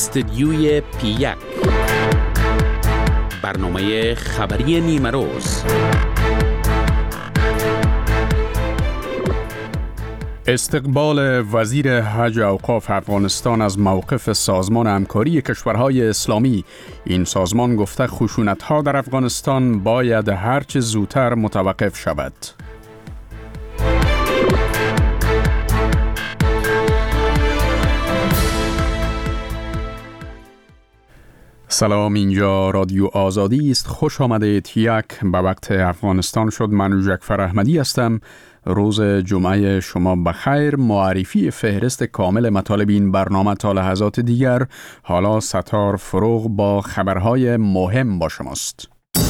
استدیوی پی1 برنامه خبری نیمه روز. استقبال وزیر حج اوقاف افغانستان از موقف سازمان همکاری کشورهای اسلامی. این سازمان گفته خشونت‌ها در افغانستان باید هرچه زودتر متوقف شود. سلام، اینجا رادیو آزادی است. خوش آمدید. یک به وقت افغانستان شد. من جعفر احمدی هستم. روز جمعه شما بخیر. معرفی فهرست کامل مطالب این برنامه تا لحظات دیگر. حالا ستار فروغ با خبرهای مهم با شماست.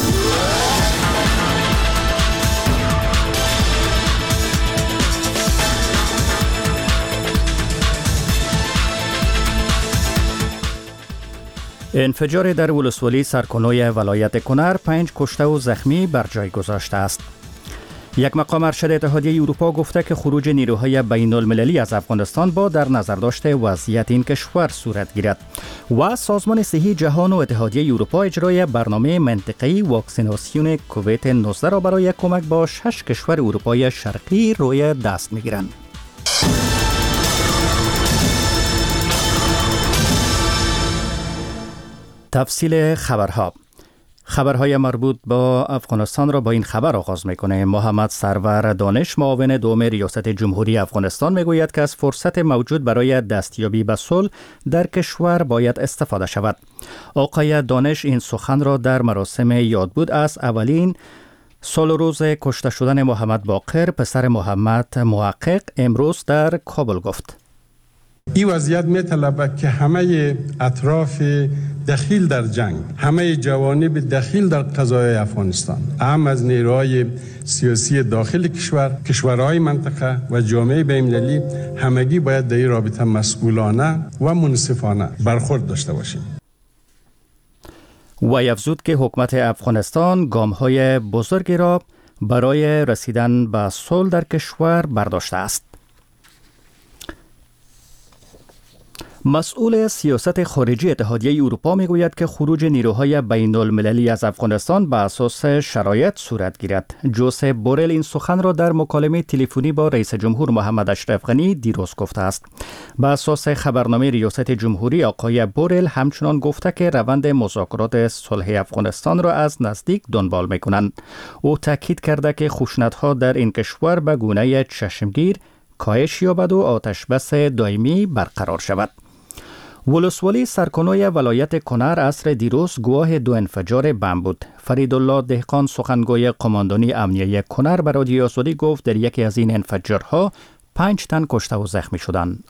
انفجار در ولسوالی سرکنوی ولایت کنر 5 کشته و زخمی بر جای گذاشته است. یک مقام ارشد اتحادیه اروپا گفته که خروج نیروهای بین المللی از افغانستان با در نظر داشته وضعیت این کشور صورت گیرد. و سازمان صحی جهان و اتحادیه اروپا اجرای برنامه منطقه‌ای واکسیناسیون کووید 19 را برای کمک با 6 کشور اروپای شرقی روی دست می‌گیرند. تفصیل خبرهای مربوط با افغانستان را با این خبر آغاز میکنه. محمد سرور دانش، معاون دوم ریاست جمهوری افغانستان، میگوید که از فرصت موجود برای دستیابی به صلح در کشور باید استفاده شود. آقای دانش این سخن را در مراسم یادبود از اولین سال روز کشته شدن محمد باقر، پسر محمد محقق، امروز در کابل گفت. این وضعیت می‌طلبد که همه اطراف دخیل در جنگ، همه جوانب دخیل در قضای افغانستان، اهم از نیروهای سیاسی داخل کشور، کشورهای منطقه و جامعه بین‌المللی، همگی باید در این رابطه مسئولانه و منصفانه برخورد داشته باشیم. و افزود که حکومت افغانستان گام‌های بزرگی را برای رسیدن به صلح در کشور برداشته است. مسئول سیاست خارجی اتحادیه اروپا میگوید که خروج نیروهای بین المللی از افغانستان به اساس شرایط صورت گیرد. جوزف بورل این سخن را در مکالمه تلفنی با رئیس جمهور محمد اشرف غنی دیروز گفته است. به اساس خبرنامه ریاست جمهوری، آقای بورل همچنان گفته که روند مذاکرات صلح افغانستان را از نزدیک دنبال میکنند. او تاکید کرده که خشونت‌ها در این کشور به گونه چشمگیر کاهش یابد و آتش بس دائمی برقرار شود. ولسوالی سرکنوی ولایت کنر عصر دیروز گواه 2 انفجار بم بود. فریدالله دهقان، سخنگوی قماندانی امنیه کنر، به رادیو آزادی گفت در یکی از این انفجارها 5 تن کشته و زخمی شدند.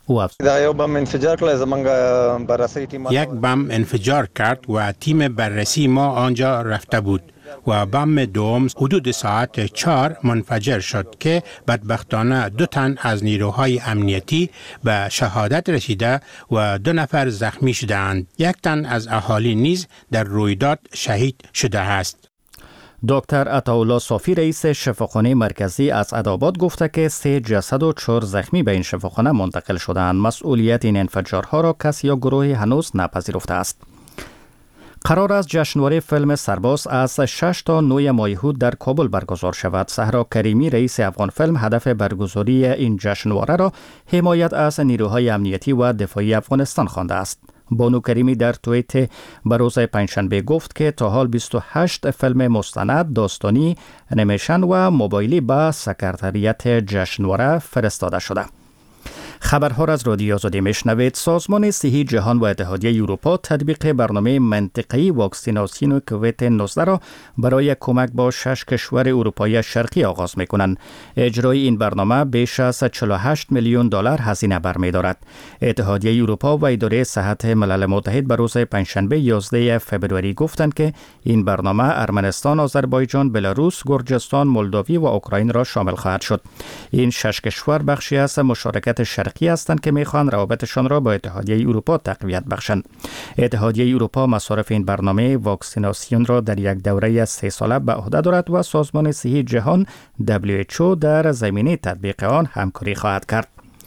یک بم انفجار کرد و تیم بررسی ما آنجا رفته بود و بم دوم حدود ساعت 4 منفجر شد که بدبختانه 2 تن از نیروهای امنیتی به شهادت رسیده و 2 نفر زخمی شدند. 1 تن از اهالی نیز در رویداد شهید شده است. دکتر عطاالله صافی، رئیس شفاخانه مرکزی از اداباد، گفته که 3 جسد و 4 زخمی به این شفاخانه منتقل شدند. مسئولیت این انفجارها را کسی یا گروهی هنوز نپذیرفته است. قرار است جشنواره فیلم سرباز از 6 تا 9 ماه در کابل برگزار شود. صحرا کریمی، رئیس افغان فیلم، هدف برگزاری این جشنواره را حمایت از نیروهای امنیتی و دفاعی افغانستان خوانده است. بانو کریمی در توییت به روز پنجشنبه گفت که تا حال 28 فیلم مستند، داستانی، انیمیشن و موبایلی به سکرتریت جشنواره فرستاده شده. خبرها را از رادیو آزادی میشنوید. سازمان صحی جهان و اتحادیه اروپا تطبیق برنامه منطقه‌ای واکسیناسیون کووید 19 را برای کمک با 6 کشور اروپای شرقی آغاز می‌کنند. اجرای این برنامه بیش از 48 میلیون دلار هزینه برمی‌دارد. اتحادیه اروپا و اداره صحت ملل متحد به روز پنجشنبه 11 فوریه گفتند که این برنامه ارمنستان، آذربایجان، بلاروس، گرجستان، مولداوی و اوکراین را شامل خواهد شد. این 6 کشور بخشی از مشارکت شرقی هستند که میخوان روابطشان را با اتحادیه اروپا تقویت بخشند. اتحادیه اروپا مصارف این برنامه واکسیناسیون را در یک دوره 3 ساله به عهده دارد و سازمان صحی جهان WHO در زمینه تطبیق آن همکاری خواهد کرد.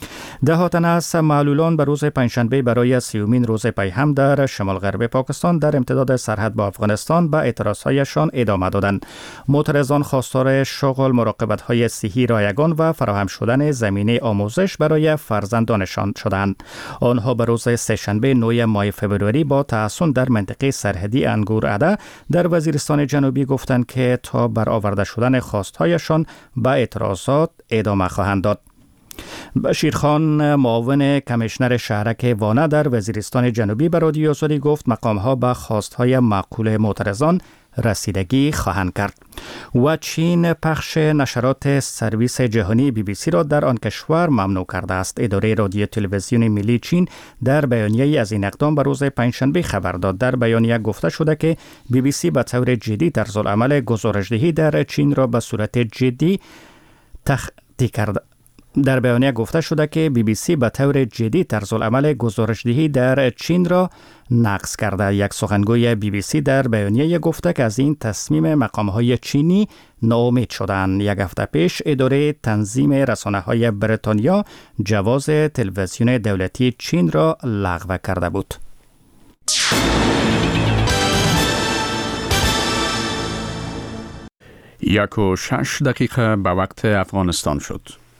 ده تن از معلولان به روز پنجشنبه برای 30مین روز پیهم در شمال غرب پاکستان در امتداد سرحد با افغانستان به اعتراضهایشان ادامه دادند. معترضان خواستار شغل، مراقبت‌های صحی رایگان و فراهم شدن زمینه آموزش برای فرزندانشان شدند. آنها به روز سه‌شنبه 9 ماه فوریه با تحصن در منطقه سرحدی انگورعده در وزیرستان جنوبی گفتند که تا برآورده شدن خواستهایشان به اعتراضات ادامه خواهند داد. بشیرخان، معاون کمیشنر شهرک وانه در وزیرستان جنوبی به رادیو آزادی گفت مقامها به خواستهای معقول معترضان رسیدگی خواهند کرد. و چین پخش نشرات سرویس جهانی BBC را در آن کشور ممنوع کرده است. اداره رادیو تلویزیون ملی چین در بیانیه‌ای از این اقدام به روز پنجشنبه خبر داد. در بیانیه گفته شده که BBC به طور جدی طرزالعمل گزارش‌دهی در چین را به صورت جدی تخطی کرده. در بیانیه گفته شده که BBC به طور جدی طرزالعمل گزارش‌دهی در چین را نقض کرده. یک سخنگوی BBC در بیانیه گفته که از این تصمیم مقام‌های چینی ناامید شدند. یک هفته پیش اداره تنظیم رسانه‌های بریتانیا جواز تلویزیون دولتی چین را لغو کرده بود. 1:06 به وقت افغانستان شد.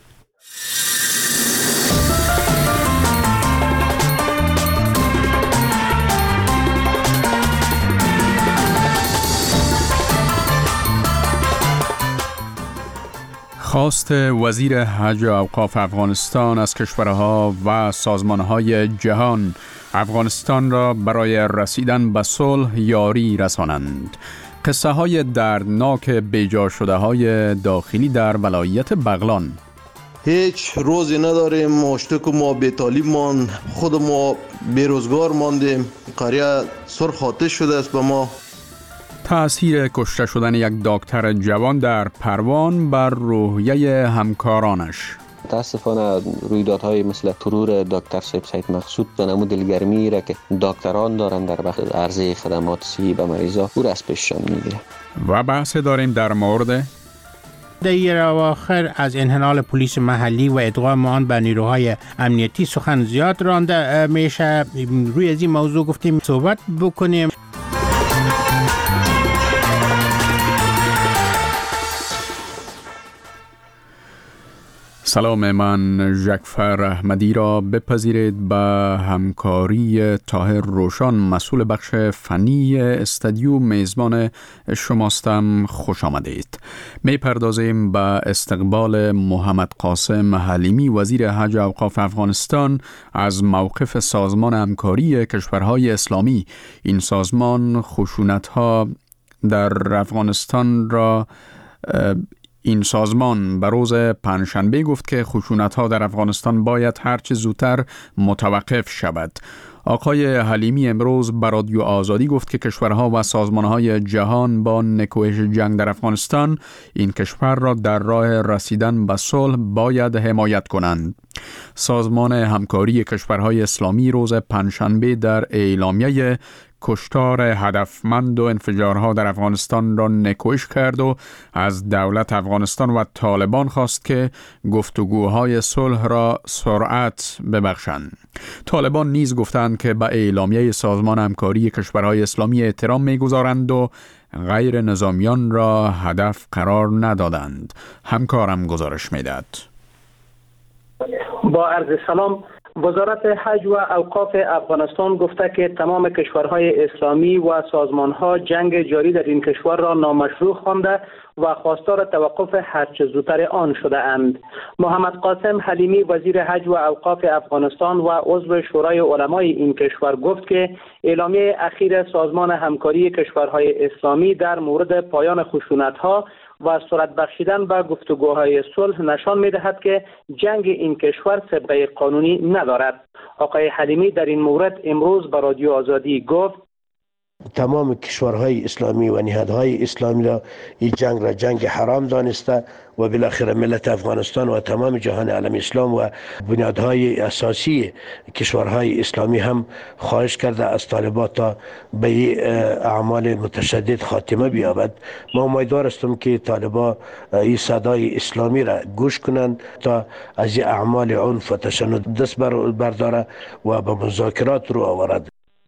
خواست وزیر حج و اوقاف افغانستان از کشورها و سازمانهای جهان افغانستان را برای رسیدن به صلح یاری رسانند. قصه های دردناک بیجا شده های داخلی در ولایت بغلان. هیچ روزی نداریم، مشتک ما بی‌طالب ماند، خود ما بیروزگار ماندیم، قریه سرخ آتش شده است به ما. تأثیر کشته شدن یک دکتر جوان در پروان بر روحیه همکارانش. متاسفانه رویدادهای مثل ترور دکتر سید مقصود به نمود دلگرمی را که دکتران دارن در بخش عرضه خدمات صحی به مریضا او را از پیششان میگیره. و بحث داریم در مورد در اواخر از انحلال پلیس محلی و ادغام آن به نیروهای امنیتی سخن زیاد رانده میشه. روی از این موضوع گفتیم صحبت بکنیم. سلام، من ژکفر احمدی را بپذیرید. به همکاری طاهر روشان مسئول بخش فنی استودیو میزبان شماستم. خوش آمدید. می پردازیم به استقبال محمد قاسم حلیمی وزیر حج و اوقاف افغانستان از موقف سازمان همکاری کشورهای اسلامی. این سازمان خشونت‌ها در افغانستان را این سازمان به روز پنجشنبه گفت که خشونت‌ها در افغانستان باید هرچه زودتر متوقف شود. آقای حلیمی امروز به رادیو آزادی گفت که کشورها و سازمان‌های جهان با نکوهش جنگ در افغانستان این کشور را در راه رسیدن به صلح باید حمایت کنند. سازمان همکاری کشورهای اسلامی روز پنجشنبه در اعلامیه کشتار هدفمند و انفجارها در افغانستان را نکوهش کرد و از دولت افغانستان و طالبان خواست که گفتگوهای صلح را سرعت ببخشند. طالبان نیز گفتند که به اعلامیه سازمان همکاری کشورهای اسلامی احترام می‌گذارند و غیر نظامیان را هدف قرار ندادند. همکارم گزارش می‌دهد. با عرض سلام، وزارت حج و اوقاف افغانستان گفته که تمام کشورهای اسلامی و سازمانها جنگ جاری در این کشور را نامشروع خوانده و خواستار توقف هرچه زودتر آن شده اند. محمد قاسم حلیمی وزیر حج و اوقاف افغانستان و عضو شورای علمای این کشور گفت که اعلامیه اخیر سازمان همکاری کشورهای اسلامی در مورد پایان خشونت‌ها و سرعت بخشیدن به گفتگوهای صلح نشان می‌دهد که جنگ این کشور سابقه قانونی ندارد. آقای حلیمی در این مورد امروز به رادیو آزادی گفت: تمام کشورهای اسلامی و نهادهای اسلامی را این جنگ را جنگ حرام دانسته و بالاخره ملت افغانستان و تمام جهان عالم اسلام و بنیادهای اساسی کشورهای اسلامی هم خواهش کرده از طالبان تا به اعمال متشدد خاتمه بیابد. ما امیدوار هستم که طالبان این صدای اسلامی را گوش کنند تا از این اعمال عنف و تشنج دست برداره و به مذاکرات رو آورد.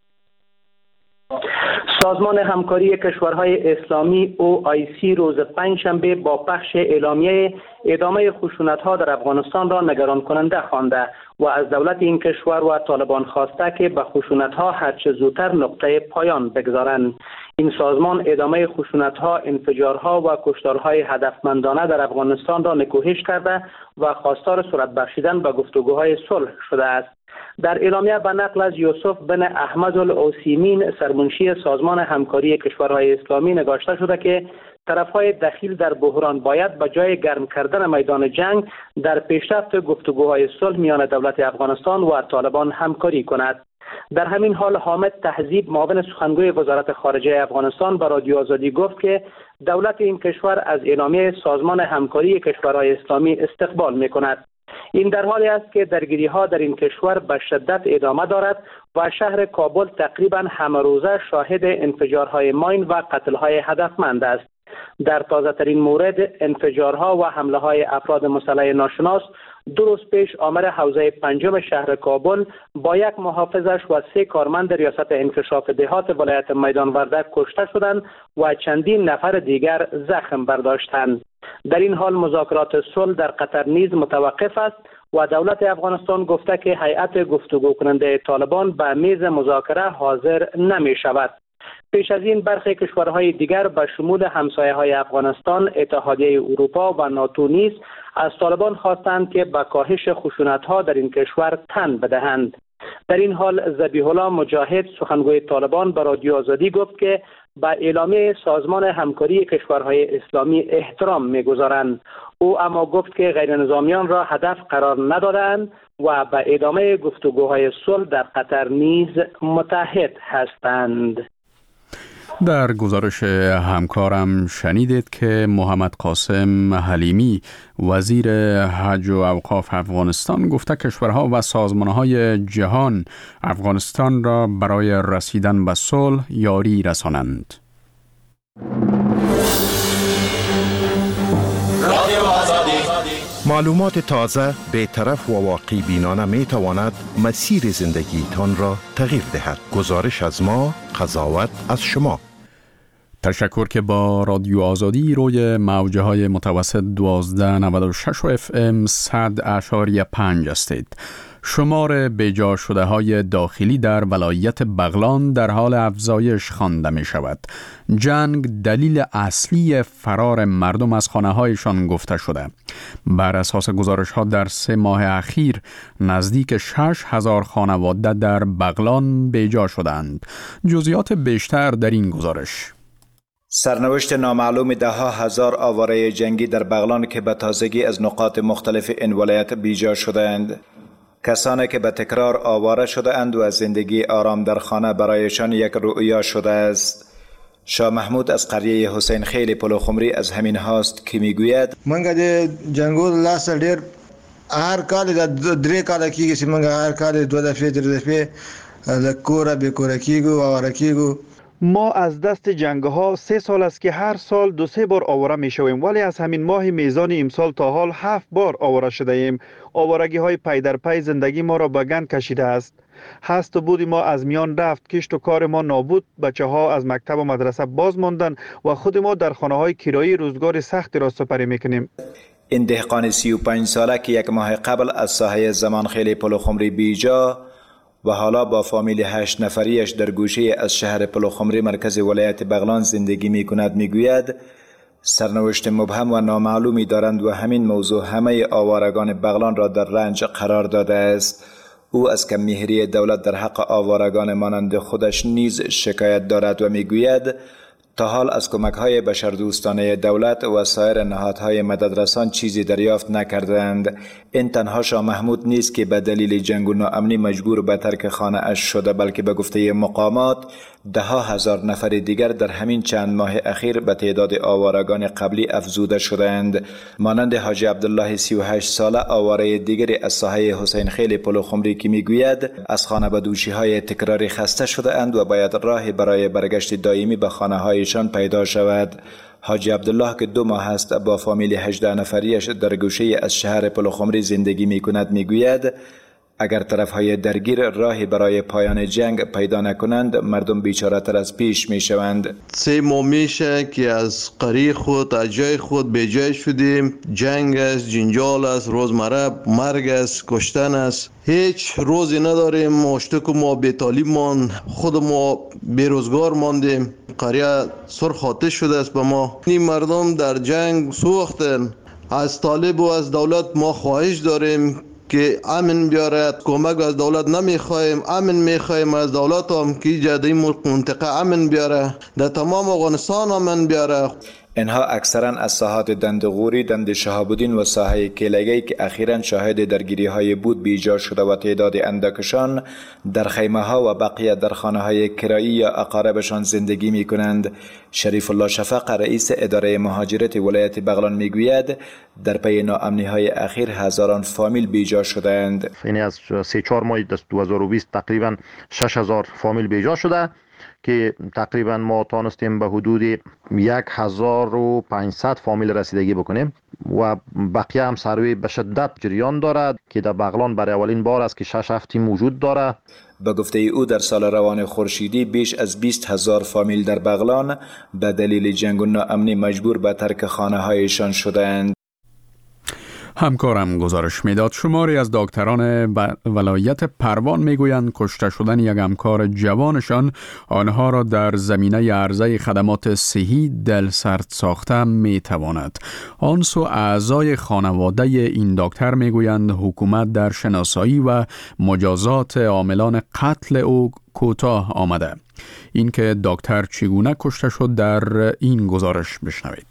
سازمان همکاری کشورهای اسلامی OIC روز پنجشنبه با پخش اعلامیه ادامه خشونت‌ها در افغانستان را نگران کننده خوانده و از دولت این کشور و طالبان خواسته که به خشونت‌ها هرچه زودتر نقطه پایان بگذارند. این سازمان ادامه خشونت‌ها، انفجارها و کشتارهای هدفمندانه در افغانستان را نکوهش کرده و خواستار صورت بخشیدن به گفتگوهای صلح شده است. در اعلامیه به نقل از یوسف بن احمد العثیمین سرمنشی سازمان همکاری کشورهای اسلامی نگاشته شده که طرفهای دخیل در بحران باید به جای گرم کردن میدان جنگ در پیشرفت گفتگوهای صلح میان دولت افغانستان و طالبان همکاری کند. در همین حال حامد تهذیب معاون سخنگوی وزارت خارجه افغانستان به رادیو آزادی گفت که دولت این کشور از اعلامیه سازمان همکاری کشورهای اسلامی استقبال می‌کند. این در حالی است که درگیری‌ها در این کشور به شدت ادامه دارد و شهر کابل تقریباً همه روزه شاهد انفجارهای ماین و قتل‌های هدفمند است. در تازه‌ترین مورد انفجارها و حمله‌های افراد مسلح ناشناس 2 روز پیش آمر حوزه 5 شهر کابل با یک محافظش و 3 کارمند ریاست انکشاف دهات ولایت میدان وردک کشته شدند و چندین نفر دیگر زخم برداشتند. در این حال مذاکرات صلح در قطر نیز متوقف است و دولت افغانستان گفته که هیئت گفتگو کننده طالبان به میز مذاکره حاضر نمی شود. پیش از این برخی کشورهای دیگر به شمول همسایه‌های افغانستان، اتحادیه اروپا و ناتو نیز از طالبان خواستند که به کاهش خشونت‌ها در این کشور تن بدهند. در این حال ذبیح الله مجاهد سخنگوی طالبان به رادیو آزادی گفت که به اعلامیه سازمان همکاری کشورهای اسلامی احترام می‌گذارند. او اما گفت که غیرنظامیان را هدف قرار ندادند و به ادامه گفتگوهای صلح در قطر نیز متحد هستند. در گزارش همکارم شنیدید که محمد قاسم حلیمی وزیر حج و اوقاف افغانستان گفته کشورها و سازمانهای جهان افغانستان را برای رسیدن به صلح یاری رسانند. معلومات تازه، بی‌طرف و واقع بینانه می تواند مسیر زندگیتان را تغییر دهد. گزارش از ما، قضاوت از شما. تشکر که با رادیو آزادی روی موجه های متوسط 1296 FM 100.5 هستید. شمار بیجا شده های داخلی در ولایت بغلان در حال افزایش خوانده می شود. جنگ دلیل اصلی فرار مردم از خانه هایشان گفته شده. بر اساس گزارش ها در 3 ماه اخیر نزدیک 6,000 خانواده در بغلان بیجا شدند. جزئیات بیشتر در این گزارش. سرنوشت نامعلوم ده‌ها هزار آواره جنگی در بغلان که به تازگی از نقاط مختلف این ولایت بیجا شدند. کسانی که به تکرار آواره شده اند و از زندگی آرام در خانه برایشان یک رؤیا شده است. شاه محمود از قریه حسین خیل پلوخمری از همین هاست که میگوید منګه د جنگول لاس ډیر هر کال د 3 کال کېږي چې منګه هر کال 2 دفعې 3 دفعې د کوره به کوره کېږو او ورکېږو. ما از دست جنگ ها 3 سال است که هر سال 2-3 بار آواره می شویم، ولی از همین ماه میزان امسال تا حال 7 بار آواره شده ایم. آوارگی های پی در پی زندگی ما را به گند کشیده است. هست و بود ما از میان رفت، کشت و کار ما نابود، بچه ها از مکتب و مدرسه باز ماندن و خود ما در خانه های کرایی روزگار سختی را سپری میکنیم. این دهقان 35 ساله که 1 ماه قبل از ساحه زمانخیل پلوخمری بیجا و حالا با فامیل 8 نفریش در گوشه از شهر پلوخمری مرکز ولایت بغلان زندگی می کند، می گوید سرنوشت مبهم و نامعلومی دارند و همین موضوع همه آوارگان بغلان را در رنج قرار داده است. او از کم‌مهری دولت در حق آوارگان مانند خودش نیز شکایت دارد و می گوید تا حال از کمک‌های بشردوستانه دولت و سایر نهادهای مددرسان چیزی دریافت نکردند. این تنها شاه محمود نیست که به دلیل جنگ و ناامنی مجبور به ترک خانه اش شده، بلکه به گفته مقامات ده هزار نفر دیگر در همین چند ماه اخیر به تعداد آوارگان قبلی افزوده شدند. مانند حاجی عبدالله 38 ساله آواره دیگری از ساحه حسین خیل پلوخمری که میگوید از خانه به دوشی های تکراری خسته شده اند و باید راه برای برگشت دائمی به خانه هایشان پیدا شود. حاجی عبدالله که 2 ماه است با فامیل 18 نفریش در گوشه از شهر پلوخمری زندگی می کند میگوید اگر طرفهای درگیر راهی برای پایان جنگ پیدا نکنند مردم بیچاره تر از پیش می شوند. 3 ماه میشه که از قری خود از جای خود به جای شدیم. جنگ است، جنجال است، روزمره مرگ است، کشتن است. هیچ روزی نداریم. مشتک ما بی‌طالب مان، خود ما بیروزگار ماندیم. قریه سرخ آتش شده است به ما. این مردم در جنگ سوختن. از طالب و از دولت ما خواهش داریم که امن بیاره. کمک از دولت نمیخوایم، امن میخوایم از دولت هم که جدی منطقه امن بیاره، در تمام افغانستان امن بیاره. اینها اکثرا از ساحات دندغوری، دند شهاب‌الدین و ساحه کیلگی که اخیراً شاهد درگیری های بود بیجا شده و تعداد اندکشان در خیمه ها و بقیه در خانه های کرایی یا اقاربشان زندگی می کنند. شریف الله شفق رئیس اداره مهاجرت ولایت بغلان می گوید در پی ناامنی های اخیر هزاران فامیل بیجا شدند. یعنی از 3-4 ماه 2020 تقریبا 6000 فامیل بیجا شده که تقریبا ما تانستیم به حدود 1500 فامیل رسیدگی بکنیم و بقیه هم سروی به شدت جریان دارد که در بغلان برای اولین بار است که 6 هفته موجود دارد. به گفته او در سال روان خورشیدی بیش از 20,000 فامیل در بغلان به دلیل جنگ و ناامنی مجبور به ترک خانه هایشان شدند. همکارم گزارش میداد. شماری از دکتران ولایت پروان میگویند کشته شدن یک همکار جوانشان آنها را در زمینه عرضه خدمات صحی دلسرد ساخته میتواند. آنسو اعضای خانواده این دکتر میگویند حکومت در شناسایی و مجازات عاملان قتل او کوتاه آمده. اینکه دکتر چگونه کشته شد در این گزارش بشنوید.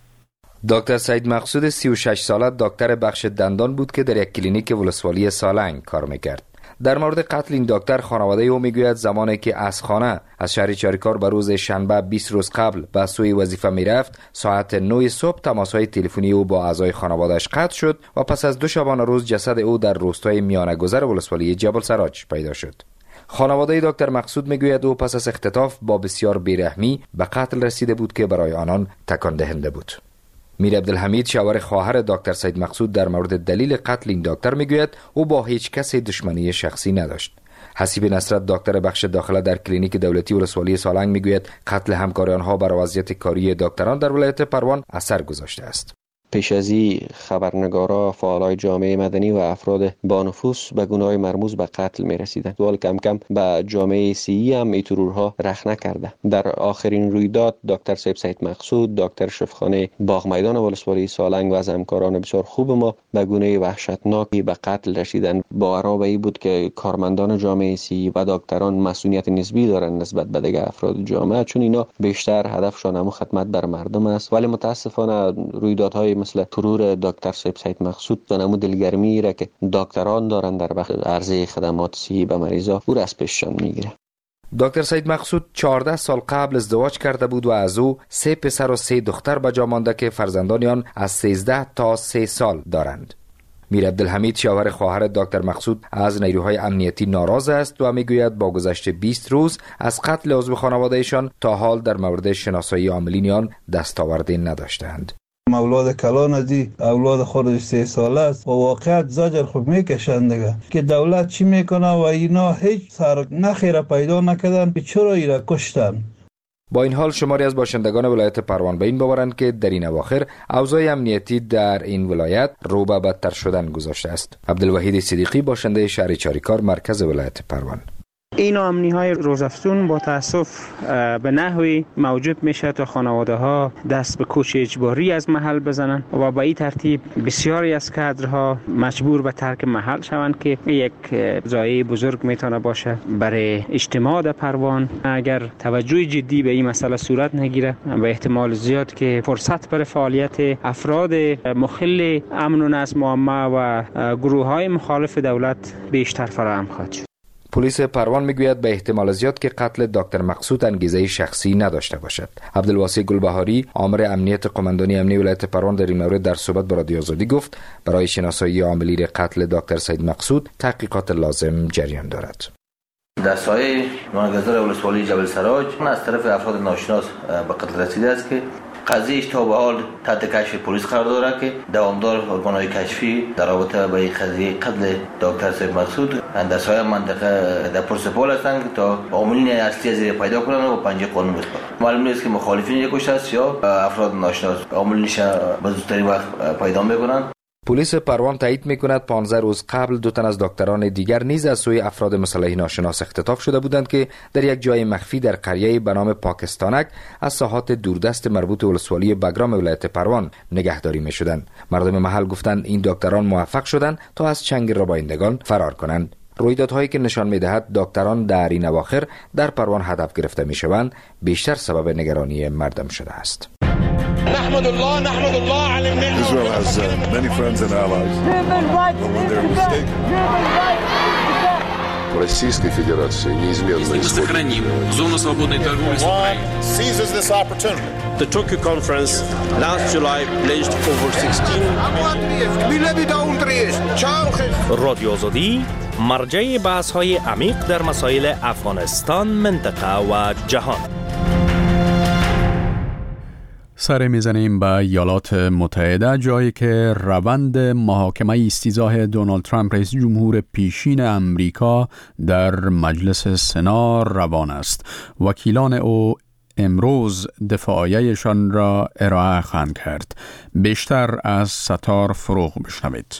دکتر سید مقصود 36 ساله دکتر بخش دندان بود که در یک کلینیک ولسوالی سالنگ کار میکرد. در مورد قتل این دکتر خانواده او میگوید زمانی که از خانه از شهر چاریکار به روز شنبه 20 روز قبل به سوی وظیفه میرفت، ساعت 9 صبح تماس‌های تلفنی او با اعضای خانواده‌اش قطع شد و پس از 2 شبانه روز جسد او در روستای میانه گذر ولسوالی جبل سراج پیدا شد. خانواده دکتر مقصود میگوید او پس از اختطاف با بسیار بیرحمی به قتل رسیده بود که برای آنان تکان دهنده بود. میر عبدالحمید شوهر خواهر دکتر سید مقصود در مورد دلیل قتل این دکتر میگوید او با هیچ کسی دشمنی شخصی نداشت. حسیب نصرت دکتر بخش داخله در کلینیک دولتی ولسوالی سالنگ میگوید قتل همکار آنها بر وضعیت کاری دکتران در ولایت پروان اثر گذاشته است. پیش از این خبرنگارا، فعالای جامعه مدنی و افراد با نفوذ به گناه مرموز به قتل می رسیدند. ولی کم کم به جامعه سیاسی هم این ترورها رخ نکرده. در آخرین رویداد دکتر سید مقصود، دکتر شفخانه باغ میدان ولسوالی سالنگ و از همکاران بسیار خوب ما به گونه وحشتناکی به قتل رسیدند. باور به این بود که کارمندان جامعه سیاسی و دکتران مسئولیت نسبی دارند نسبت به دیگر افراد جامعه، چون اینا بیشتر هدفشان هم خدمت بر مردم است. ولی متاسفانه رویدادهای مثل ترور دکتر سید مقصود و نمود دلگرمی را که دکتران دارند در بخش عرضه خدمات صحی به مریضا او را از پیششان میگیره. دکتر سید مقصود 14 سال قبل ازدواج کرده بود و از او 3 پسر و 3 دختر به جا مانده که فرزندان آن از 13 تا 3 سال دارند. میر عبدالحمید شوهر خواهر دکتر مقصود از نیروهای امنیتی ناراض است و میگوید با گذشت 20 روز از قتل عضو خانوادهشان تا حال در مورد شناسایی عاملین آن دستاوردی نداشتند. اولاد کلان ازی اولاد خودش 3 ساله است و واقعیت زجر خوب میکشند دیگه که دولت چی میکنه و اینا هیچ سر نخیره پیدا نکردن که چرا ایره کشتن. با این حال شماری از باشندگان ولایت پروان به این باورند که در این اواخر اوضاع امنیتی در این ولایت رو به بدتر شدن گذاشته است. عبدالوحید صدیقی باشنده شهر چاریکار مرکز ولایت پروان: این ناامنی های روزافزون با تاسف به نحوی موجب میشه تا خانواده ها دست به کوچ اجباری از محل بزنن و با این ترتیب بسیاری از کادرها مجبور به ترک محل شوند که یک ضایعه بزرگ میتونه باشه برای اجتماع در پروان. اگر توجه جدی به این مسئله صورت نگیره به احتمال زیاد که فرصت برای فعالیت افراد مخل امن و نظم عامه و گروه های مخالف دولت بیشتر فراهم خواهد شد. پلیس پروان میگوید به احتمال زیاد که قتل دکتر مقصود انگیزه شخصی نداشته باشد. عبدالواسع گلبهاری، آمر امنیت قماندانی امنیه ولایت پروان در این مورد در صحبت با رادیو آزادی گفت برای شناسایی عاملین قتل دکتر سید مقصود تحقیقات لازم جریان دارد. در سایه نامگذار ولسوالی جبل سراج از طرف افراد ناشناس به قتل رسیده است که قضیهش تا به حال تحت کشف پلیس قرار دارد که دوامدار ارگان‌های کشفی در رابطه با این قضیه قتل دکتر سید مقصود در سایه منطقه در پرسپول هستند تا عاملین اصلی از پیدا کنند و پنجه قانون بسپارند. معلوم نیست که مخالفین یک کشته است یا افراد ناشناس عاملینش به زودترین وقت پیدا میکنند. پلیس پروان تایید میکند 15 روز قبل 2 تن از دکتران دیگر نیز از سوی افراد مسلح ناشناس اختطاف شده بودند که در یک جای مخفی در قریه به نام پاکستانک از ساحات دوردست مربوط ولسوالی بگرام ولایت پروان نگهداری میشدند. مردم محل گفتند این دکتران موفق شدند تا از چنگ ربایندگان فرار کنند. رویدادهایی که نشان میدهد دکتران در این اواخر در پروان هدف گرفته میشوند بیشتر سبب نگرانی مردم شده است. نحمد الله على النعمة. Israel has many friends and allies. But when they're mistaken. Российской Федерации неизменно сохраним зону свободной торговли с Украиной. Seizes this opportunity. The Tokyo conference last July pledged over 16 رادیو آزادی مرجع بحث‌های عمیق در مسائل افغانستان، منطقه و جهان. سر میزنیم به ایالات متحده، جایی که روند محاکمه استیضاح دونالد ترامپ رئیس جمهور پیشین امریکا در مجلس سنا روان است. وکیلان او امروز دفاعیه‌شان را ارائه خواهند کرد. بیشتر از ستار فروغ بشنوید.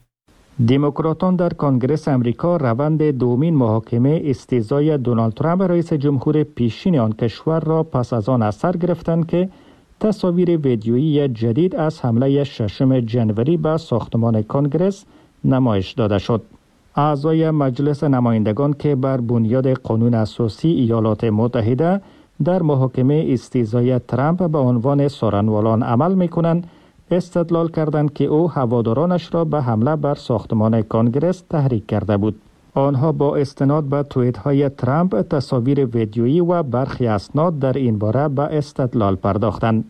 دموکراتان در کنگره امریکا روند دومین محاکمه استیضاح دونالد ترامپ رئیس جمهور پیشین آن کشور را پس از آن از سر گرفتند که تصاویر ویدیویی جدید از حمله 6 جنوری به ساختمان کنگره نمایش داده شد. اعضای مجلس نمایندگان که بر بنیاد قانون اساسی ایالات متحده در محاکمه استیضاح ترامپ به عنوان سارنوالان عمل می‌کنند، استدلال کردند که او هوادارانش را به حمله بر ساختمان کنگره تحریک کرده بود. آنها با استناد به توییت‌های ترامپ تصاویر ویدیویی و برخی اسناد در این باره به استدلال پرداختند.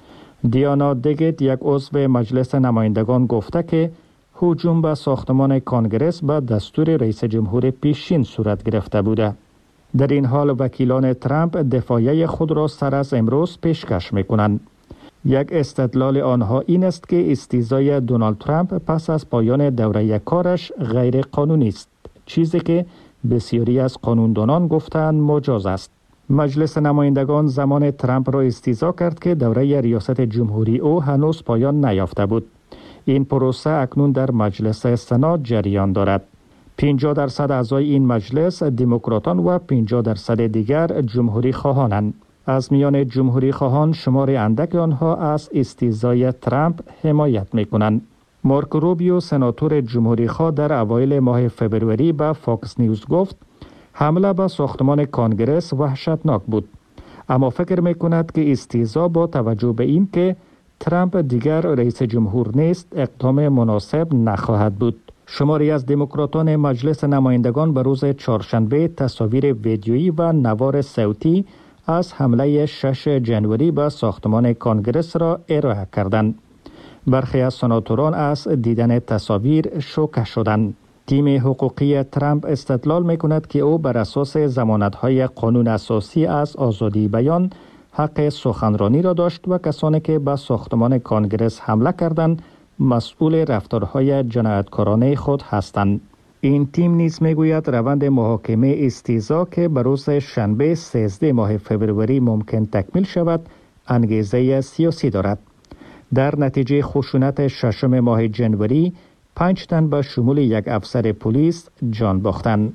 دیانا دیگیت، یک عضو مجلس نمایندگان، گفته که هجوم به ساختمان کنگره به دستور رئیس جمهور پیشین صورت گرفته بوده. در این حال وکیلان ترامپ دفاعیه خود را سر از امروز پیشکش می‌کنند. یک استدلال آنها این است که استیضاح دونالد ترامپ پس از پایان دوره کارش غیر قانونی است، چیزی که بسیاری از قانوندانان گفتند مجاز است. مجلس نمایندگان زمان ترامپ را استیضاح کرد که دوره ریاست جمهوری او هنوز پایان نیافته بود. این پروسه اکنون در مجلس سنا جریان دارد. 50% اعضای این مجلس دموکراتان و 50% دیگر جمهوری خواهانند. از میان جمهوری خواهان شمار اندک آنها از استیضاح ترامپ حمایت می‌کنند. مارک روبیو، سناتور جمهوری خواه، در اوایل ماه فبروری به فاکس نیوز گفت حمله به ساختمان کنگره وحشتناک بود، اما فکر می‌کند که استیضاح با توجه به این که ترامپ دیگر رئیس جمهور نیست اقدام مناسب نخواهد بود. شماری از دموکراتان مجلس نمایندگان به روز چهارشنبه تصاویر ویدیویی و نوار صوتی از حمله 6 جنوری به ساختمان کنگره را ارائه کردند. برخی از سناتوران از دیدن تصاویر شوکه شدند. تیم حقوقی ترامپ استدلال می‌کند که او بر اساس ضمانت‌های قانون اساسی از آزادی بیان حق سخنرانی را داشت و کسانی که به ساختمان کنگره حمله کردند مسئول رفتارهای جنایتکارانه خود هستند. این تیم نیز میگوید روند محاکمه استیضاح که به روز شنبه 13 ماه فبروری ممکن تکمیل شود انگیزه سیاسی دارد. در نتیجه خشونت 6 ماه جنوری 5 تن به شمول یک افسر پلیس جان باختند.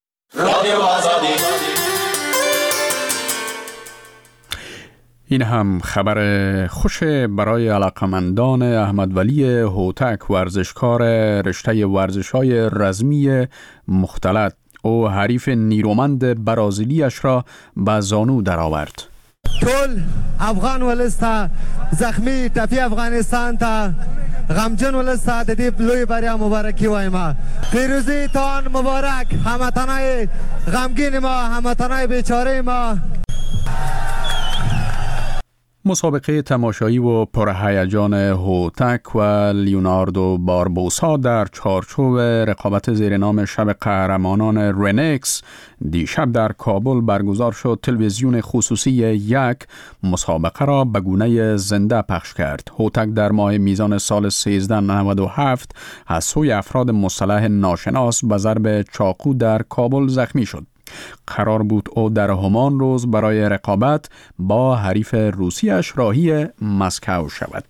این هم خبر خوش برای علاقمندان احمد ولی هوتک، ورزشکار رشته ورزش‌های رزمی مختلط. او حریف نیرومند برازیلیش را به زانو درآورد. کل افغان ولستا زخمی تفی افغانستان تا غمجن ول سعادتی لوی بریا مبارکی وایم. پیروزی تان مبارک هموطنای غمگین ما، هموطنای بیچاره ما. مسابقه تماشایی و پرهیجان هوتک و لیوناردو باربوسا در چارچوب رقابت زیر نام شب قهرمانان رنکس دیشب در کابل برگزار شد. تلویزیون خصوصی یک مسابقه را به گونه زنده پخش کرد. هوتک در ماه میزان سال 1397 از سوی افراد مسلح ناشناس به ضرب چاقو در کابل زخمی شد. قرار بود او در همان روز برای رقابت با حریف روسیش راهی مسکو شود.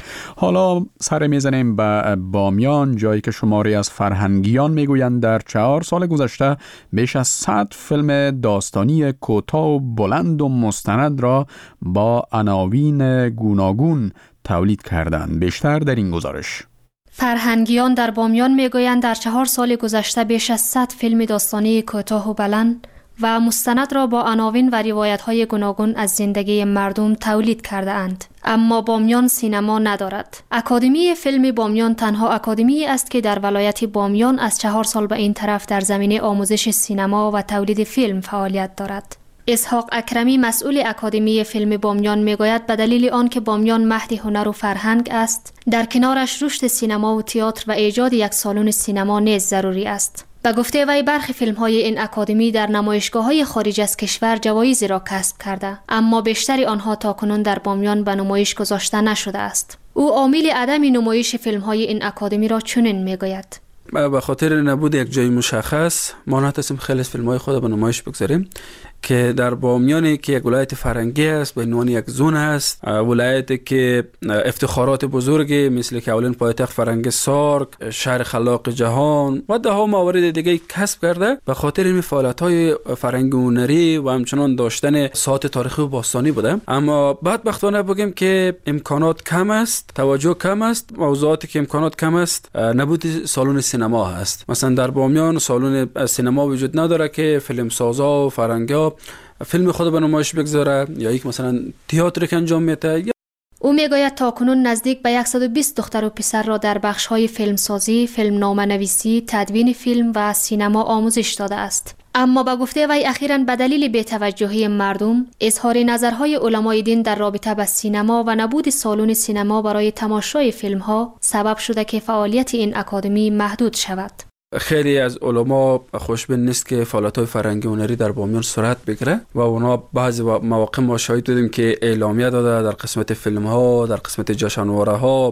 حالا سر میزنیم به بامیان، جایی که شماری از فرهنگیان میگویند در 4 سال گذشته بیش از 100 فیلم داستانی کوتاه و بلند و مستند را با عناوین گوناگون تولید کردند. بیشتر در این گزارش. فرهنگیان در بامیان میگویند در 4 سال گذشته بیش از 100 فیلم داستانی کوتاه و بلند و مستند را با عناوین و روایت‌های گوناگون از زندگی مردم تولید کرده اند. اما بامیان سینما ندارد. اکادمی فیلم بامیان تنها اکادمی است که در ولایت بامیان از 4 سال به این طرف در زمینه آموزش سینما و تولید فیلم فعالیت دارد. اسحاق اکرمی مسئول اکادمی فیلم بامیان میگوید به دلیل آن که بامیان مهد هنر و فرهنگ است، در کنارش رشد سینما و تئاتر و ایجاد یک سالن سینما نیز ضروری است. به گفته وی برخی فیلم‌های این اکادمی در نمایشگاه‌های خارج از کشور جوایزی را کسب کرده، اما بیشتر آنها تاکنون در بامیان به نمایش گذاشته نشده است. او عامل عدم نمایش فیلم‌های این اکادمی را چنین میگوید: به خاطر نبود یک جای مشخص ما نتونستیم خیلی از فیلم‌های خود به نمایش بگذاریم که در بامیانی که یک ولایت فرهنگی است، به عنوان یک زون است، ولایتی که افتخارات بزرگی مثل که اولین پایتخت فرهنگ سارک، شهر خلاق جهان و ده ها موارد دیگه کسب کرده. به خاطر این فعالیت‌های فرهنگی و هنری و همچنان داشتن ساعت تاریخی و باستانی بوده. اما بدبختانه بگیم که امکانات کم است، توجه کم است، موضوعاتی که امکانات کم است، نبود سالن سینما هست. مثلا در بامیان سالن سینما وجود نداره که فیلم سازا و فرهنگا فیلم خود به نمایش بگذاره یا یک مثلا تئاتر که انجام میده. او میگوید تاکنون نزدیک به 120 دختر و پسر را در بخش‌های فیلمسازی، فیلمنامه‌نویسی، تدوین فیلم و سینما آموزش داده است. اما به گفته وی اخیراً به دلیل بی‌توجهی مردم، اظهار نظرهای علمای دین در رابطه با سینما و نبود سالن سینما برای تماشای فیلم‌ها سبب شده که فعالیت این اکادمی محدود شود. خیلی از علما خوشبین نیست که فعالیت‌های فرهنگی و هنری در بامیان صورت بگیره و اونا بعضی مواقع ما شاهد بودیم که اعلامیه داده در قسمت فیلم‌ها، در قسمت جشنواره‌ها.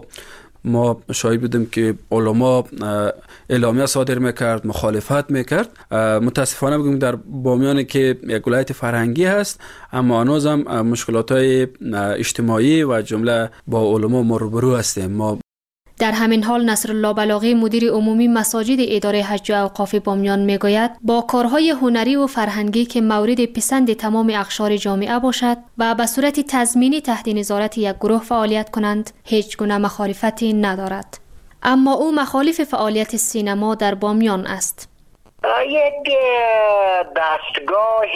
ما شاهد بودیم که علما اعلامیه صادر میکرد، مخالفت میکرد. متاسفانه بگیم در بامیان که یک ولایت فرهنگی هست، اما هنوز هم مشکلات‌های اجتماعی و جمله با علما ما روبرو هستیم. ما در همین حال نصرالله بلاغی مدیر عمومی مساجد اداره حج و اوقاف بامیان میگوید با کارهای هنری و فرهنگی که مورد پسند تمام اقشار جامعه باشد و به صورت تضمینی تحت نظارت یک گروه فعالیت کنند هیچ گونه مخالفتی ندارد. اما او مخالف فعالیت سینما در بامیان است. یک دستگاه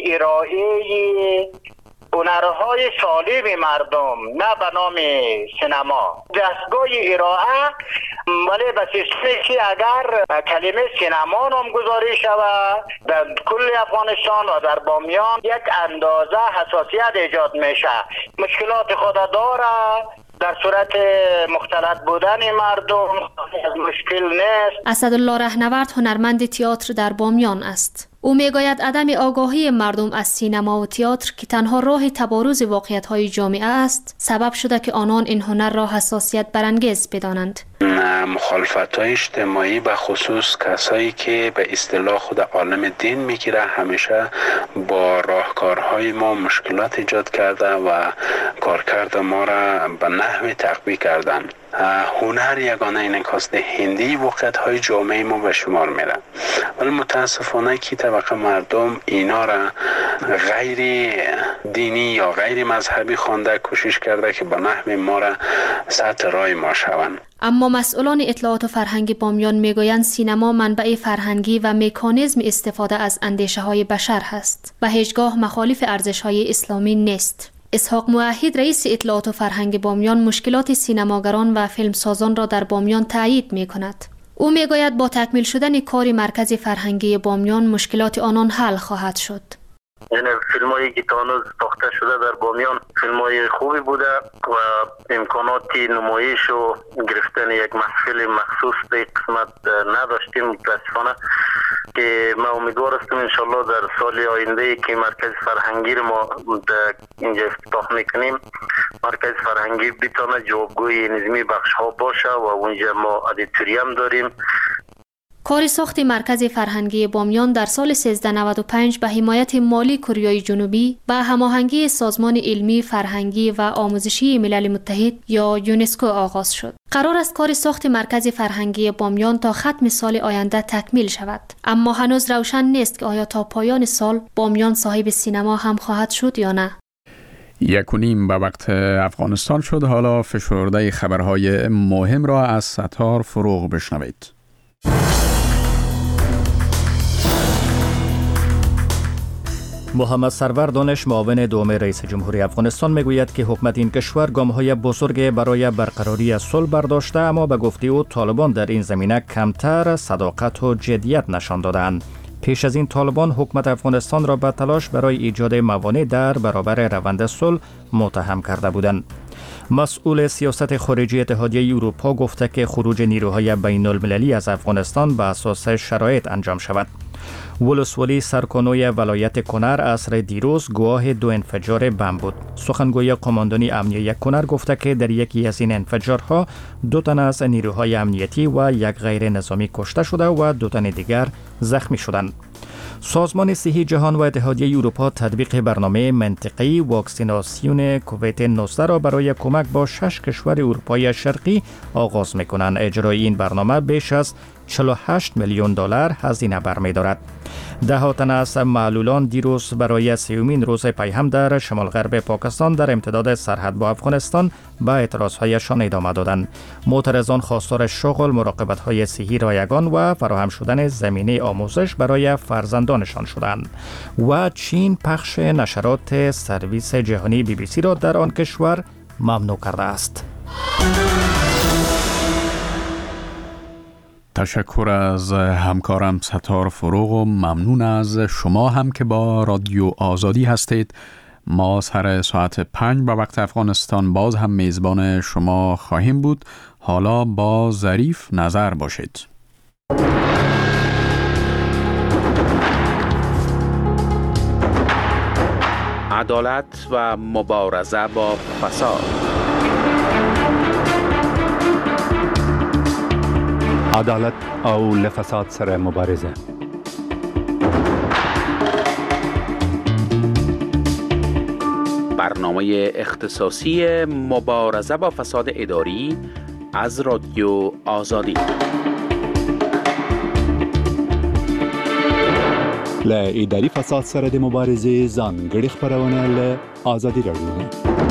ارائه هنرهای سالی به مردم، نه به نام سینما، دستگاه ارائه، ولی به سیستمی که اگر کلمه سینما نامگذاری شود در کل افغانستان و در بامیان یک اندازه حساسیت ایجاد میشه. مشکلات خود داره، در صورت مختلط بودن مردم از مشکل نیست. اسدالله رهنورد هنرمند تئاتر در بامیان است. او میگوید عدم آگاهی مردم از سینما و تئاتر که تنها راه تبارز واقعیت‌های جامعه است سبب شده که آنان این هنر را حساسیت برانگیز بدانند. مخالفت‌های اجتماعی به خصوص کسایی که به اصطلاح خود عالم دین میگیره همیشه با راهکارهای ما مشکلات ایجاد کرده و کارکرد ما را به نحوی تقویه کردن. هنر یگانه انعکاس دهنده واقعیت‌های جامعه ما به شمار میره، ولی متاسفانه که طبقه مردم اینا را غیر دینی یا غیر مذهبی خوانده کوشش کرده که به نحو ما را سطح راه ما شوند. اما مسئولان اطلاعات و فرهنگ بامیان میگویند سینما منبع فرهنگی و مکانیزم استفاده از اندیشه‌های بشر هست و هیچگاه مخالف ارزش‌های اسلامی نیست. اسحاق موحد رئیس اطلاعات و فرهنگ بامیان مشکلات سینماگران و فیلمسازان را در بامیان تایید می کند. او می گوید با تکمیل شدن کار مرکز فرهنگی بامیان مشکلات آنان حل خواهد شد. یعنی فیلمایی که تا هنوز ساخته شده در بامیان فیلمای خوبی بوده و امکانات نمایش و گرفتن یک محفل مخصوص به قسمت نداشتیم متاسفانه، که ما امیدوار هستیم انشالله در سال آینده که مرکز فرهنگی ما اینجا افتتاح میکنیم، مرکز فرهنگی بتونه جوابگوی نظمی بخش ها باشه و اونجا ما ادیتوریم داریم. کار ساخت مرکز فرهنگی بامیان در سال 1395 به حمایت مالی کره جنوبی به هماهنگی سازمان علمی فرهنگی و آموزشی ملل متحد یا یونسکو آغاز شد. قرار است کار ساخت مرکز فرهنگی بامیان تا ختم سال آینده تکمیل شود، اما هنوز روشن نیست که آیا تا پایان سال بامیان صاحب سینما هم خواهد شد یا نه. 1:30 به وقت افغانستان شد. حالا فشرده خبرهای مهم را از ستار فروغ بشنوید. محمد سرور دانش معاون دوم رئیس جمهوری افغانستان میگوید که حکومت این کشور گام‌های بزرگ برای برقراری صلح برداشته، اما به گفته او طالبان در این زمینه کمتر صداقت و جدیت نشان دادند. پیش از این طالبان حکومت افغانستان را به تلاش برای ایجاد موانع در برابر روند صلح متهم کرده بودند. مسئول سیاست خارجی اتحادیه اروپا گفته که خروج نیروهای بین المللی از افغانستان به اساس شرایط انجام شود. ولسوالی سرکنوی ولایت کنر عصر دیروز گواه 2 انفجار بم بود. سخنگوی قماندانی امنیه کنر گفته که در یکی از این انفجارها 2 تن از نیروهای امنیتی و 1 غیر نظامی کشته شده و 2 تن دیگر زخمی شدند. سازمان صحی جهان و اتحادیه اروپا تطبیق برنامه منطقه‌ای واکسیناسیون کووید 19 را برای کمک با 6 کشور اروپای شرقی آغاز می‌کنند. اجرای این برنامه بیش از 48 میلیون دلار هزینه برمی‌دارد. 10 تن از معلولان دیروز برای 3مین روز پیهم در شمال غرب پاکستان در امتداد سرحد با افغانستان به اعتراضهایشان ادامه دادند. معترضان خواستار شغل، مراقبت‌های صحی رایگان و فراهم شدن زمینه آموزش برای فرزندانشان شدند. و چین پخش نشرات سرویس جهانی BBC را در آن کشور ممنوع کرده است. تشکر از همکارم ستار فروغ و ممنون از شما هم که با رادیو آزادی هستید. ما سر ساعت 5 به وقت افغانستان باز هم میزبان شما خواهیم بود. حالا با ظریف نظر باشید. عدالت و مبارزه با فساد. عدالت او لفساد سره مبارزه. برنامه اختصاصی مبارزه با فساد اداری از رادیو آزادی. ل اداري فساد سره د مبارزې ځانګړي خبرونه له آزادی رادیو.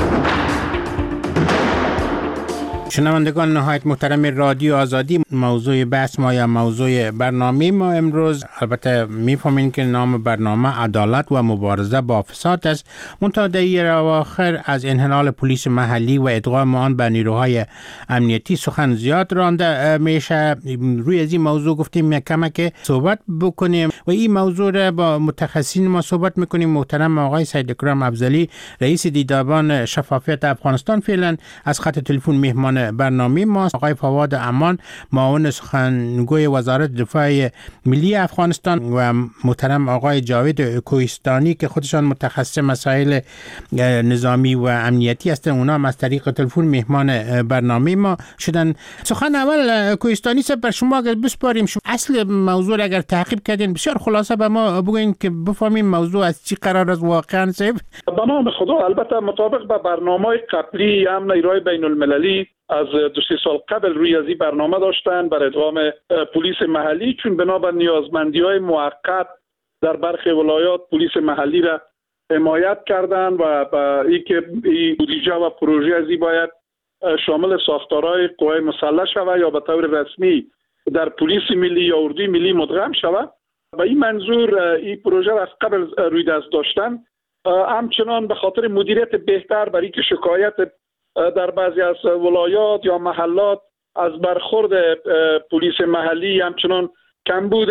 شنوندگان نهایت محترم رادیو آزادی، موضوع بحث ما یا موضوع برنامه ما امروز، البته میفهمین که نام برنامه عدالت و مبارزه با فساد است، منتها در اواخر از انحلال پلیس محلی و ادغام آن به نیروهای امنیتی سخن زیاد رانده میشه. روی از این موضوع گفتیم کمه که صحبت بکنیم و این موضوع را با متخصصین ما صحبت میکنیم. محترم آقای سید اکرام افضلی، رئیس دیدبان شفافیت افغانستان، فعلا از خط تلفن مهمان برنامه ماست. آقای فواد امان، معاون سخنگوی وزارت دفاع ملی افغانستان، و محترم آقای جاوید کوهستانی که خودشان متخصص مسائل نظامی و امنیتی هستند، اونا هم از طریق تلفن مهمان برنامه ما شدن. سخن اول کوهستانی صاحب بر شما اگر بسپاریم، اصل موضوع اگر تعقیب کردین بسیار خلاصه به ما بگوین که بفهمیم موضوع از چی قرار است واقعا صاحب. به نام خدا، البته مطابق به برنامه قبلی امن نیروهای بین المللی از 2-3 سال قبل روی از این برنامه داشتن بر ادغام پلیس محلی، چون بنابر نیازمندی‌های موقت در برخی ولایات پلیس محلی را حمایت کردند و اینکه این بودجه و پروژه از این باید شامل ساختارهای قوای مسلح شود یا به طور رسمی در پلیس ملی یا اردوی ملی مدغم شود. و این منظور این پروژه را از قبل روی دست داشتن همچنان به خاطر مدیریت بهتر برای که شکایت در بعضی از ولایات یا محلات از برخورد پلیس محلی، همچنان کمبود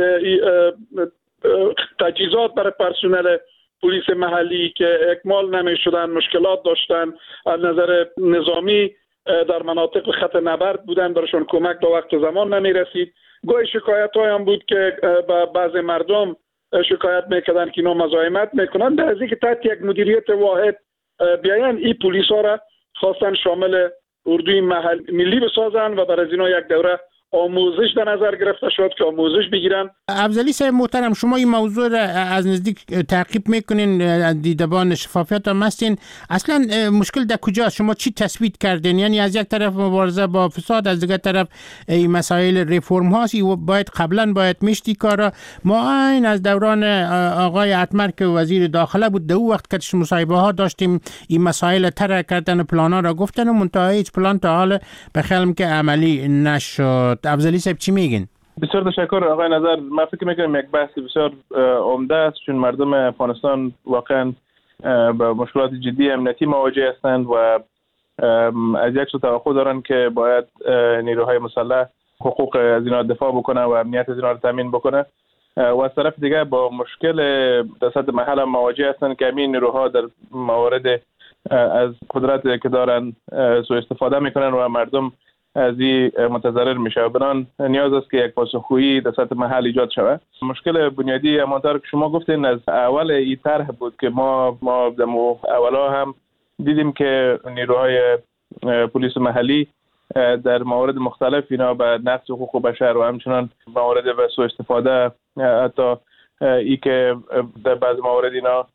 تجهیزات برای پرسنل پلیس محلی که اکمال نمی شدن، مشکلات داشتن از نظر نظامی، در مناطق خط نبرد بودن، برایشان کمک تا وقت زمان نمی رسید. گاهی شکایت های هم بود که با بعض مردم شکایت میکردن که اینا مزاحمت میکنن. در از اینکه تحت یک مدیریت واحد بیاین این پلیس ها را خواستن شامل اردوی ملی بسازن و برای اینا یک دوره آموزش در نظر گرفته شد که آموزش بگیرن. افضلی صاحب محترم، شما این موضوع را از نزدیک تعقیب میکنین، از دیدبان شفافیت هم هستین. اصلا مشکل در کجاست؟ شما چی تثبیت کردین؟ یعنی از یک طرف مبارزه با فساد، از دیگر طرف این مسائل ریفرم هاست، باید قبلا میشتی کارا. ما این از دوران آقای عتمر که وزیر داخله بود، در وقت که مصاحبه ها داشتیم این مسائل طرح کردن و پلانا را گفتن و منتهای هیچ پلان تا حال به خیالم که عملی نشد. افضلی صاحب چی میگین؟ بسیار تشکر آقای نظر. من فکر میکنم یک بحث بسیار عمده است، چون مردم افغانستان واقعا با مشکلات جدی امنیتی مواجه هستند و از یک سو توقع دارن که باید نیروهای مسلح حقوق از اینا دفاع بکنه و امنیت از اینا رو تامین بکنه و از طرف دیگه با مشکل در سطح محل هم مواجه هستند که همین نیروها در موارد از قدرت که دارن سوء استفاده میکنن و مردم از این متضرر میشه و بنان نیاز است که یک پاسخگویی در سطح محل ایجاد شود. مشکل بنیادی همانطور که شما گفتین از اول این طرح بود که ما در اولا هم دیدیم که نیروهای پلیس محلی در موارد مختلف اینا به نقض حقوق بشر و همچنان موارد به سوء استفاده، حتی ای که در بعض موارد اینا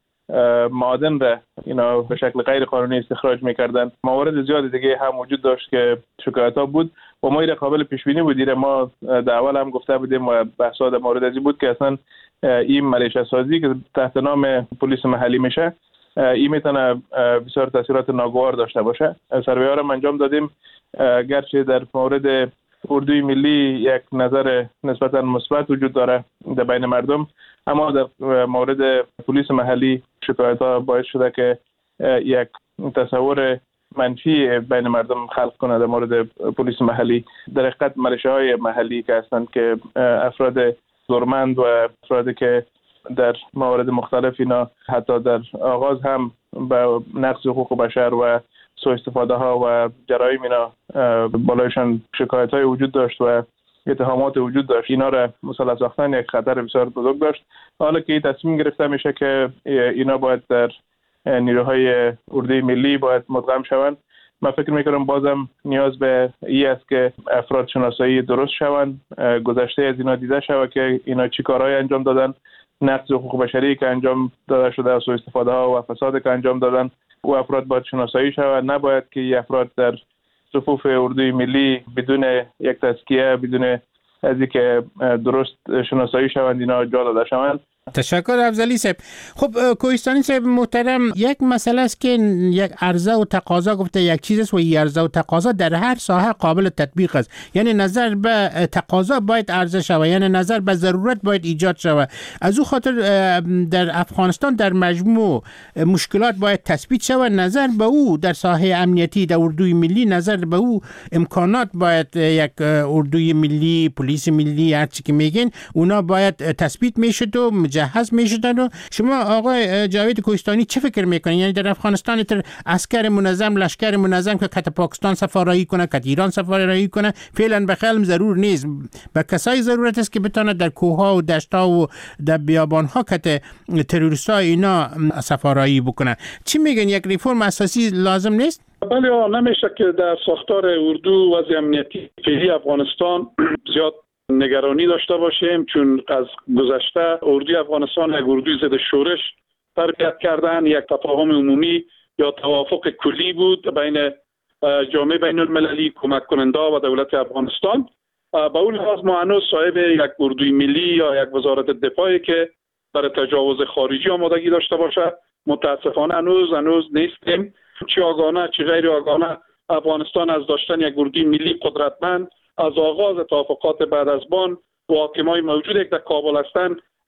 معادن را اینا به شکل غیر قانونی استخراج میکردن. موارد زیاد دیگه هم وجود داشت که شکایت ها بود و ما این قابل پیش بینی بود. ما در اول هم گفته بودیم و بحث‌ها در مورد ازی بود که اصلا این ملیشه سازی که تحت نام پلیس محلی میشه، این میتونه بسیار تاثیرات ناگوار داشته باشه. سروی‌ها رو انجام دادیم، گرچه در مورد اردوی ملی یک نظر نسبتا مثبت وجود داره در بین مردم، اما در مورد پلیس محلی شکایت ها باعث شده که یک تصور منفی بین مردم خلق کنه در مورد پلیس محلی. در حقیقت ملیشه های محلی که هستند که افراد زورمند و افرادی که در موارد مختلف اینا حتی در آغاز هم به نقض حقوق بشر و سوء استفاده ها و جرایم اینا بالایشان شکایت های وجود داشت و اتهامات وجود داشت، اینا را مسلح ساختن یک خطر بسیار بزرگ داشت. حالا که تصمیم گرفته میشه که اینا باید در نیروهای اردوی ملی باید مدغم شوند، من فکر میکنم بازم نیاز به این است که افراد شناسایی درست شوند، گذشته از اینا دیده شود که اینا چی کارهای انجام دادن، نقض حقوق بشری که انجام داده شده، سوء استفاده ها و فساد که انجام دادن و افراد باید شناسایی شود. نباید که این افراد در صفوف اردوی ملی بدون یک تزکیه، بدون از اینکه درست شناسایی شوند اینا جا داده شوند. تشکر افضلی صاحب. خب کوهستانی صاحب محترم، یک مسئله است که یک عرضه و تقاضا گفته یک چیز است و این عرضه و تقاضا در هر ساحه قابل تطبیق است. یعنی نظر به تقاضا باید عرضه شود، یعنی نظر به ضرورت باید ایجاد شود. از او خاطر در افغانستان در مجموع مشکلات باید تثبیت شود، نظر به او در ساحه امنیتی در اردوی ملی، نظر به او امکانات باید یک اردوی ملی، پلیس ملی، هر چی که میگین اونا باید تثبیت میشد و مجهز میشدن. و شما آقای جاوید کوهستانی چه فکر میکنین؟ یعنی در افغانستان تر عسکر منظم، لشکر منظم که کت پاکستان سفارایی کنه، کت ایران سفارایی کنه فعلا به خیالم ضرور نیست. به کسای ضرورت است که بتونه در کوهها و دشت‌ها و در بیابان‌ها کت تروریست‌ها اینا سفارایی بکنه. چی میگن؟ یک ریفرم اساسی لازم نیست؟ بله، نمیشه که در ساختار اردو وضع امنیتی فعلی افغانستان زیاد نگرانی داشته باشیم، چون از گذشته اردوی افغانستان یک اردوی ضد شورش تربیت کردن، یک تفاهم عمومی یا توافق کلی بود بین جامعه بین المللی، کمک کننده و دولت افغانستان. با اون لحاظ ما هنوز صاحب یک اردوی ملی یا یک وزارت دفاعی که برای تجاوز خارجی آمادگی داشته باشه متاسفانه هنوز نیستیم. چه آگاهانه چه غیر آگاهانه افغانستان از داشتن یک اردوی ملی قدرتمند از آغاز توافقات بعد از بان و حاکمای موجود که در کابل هستند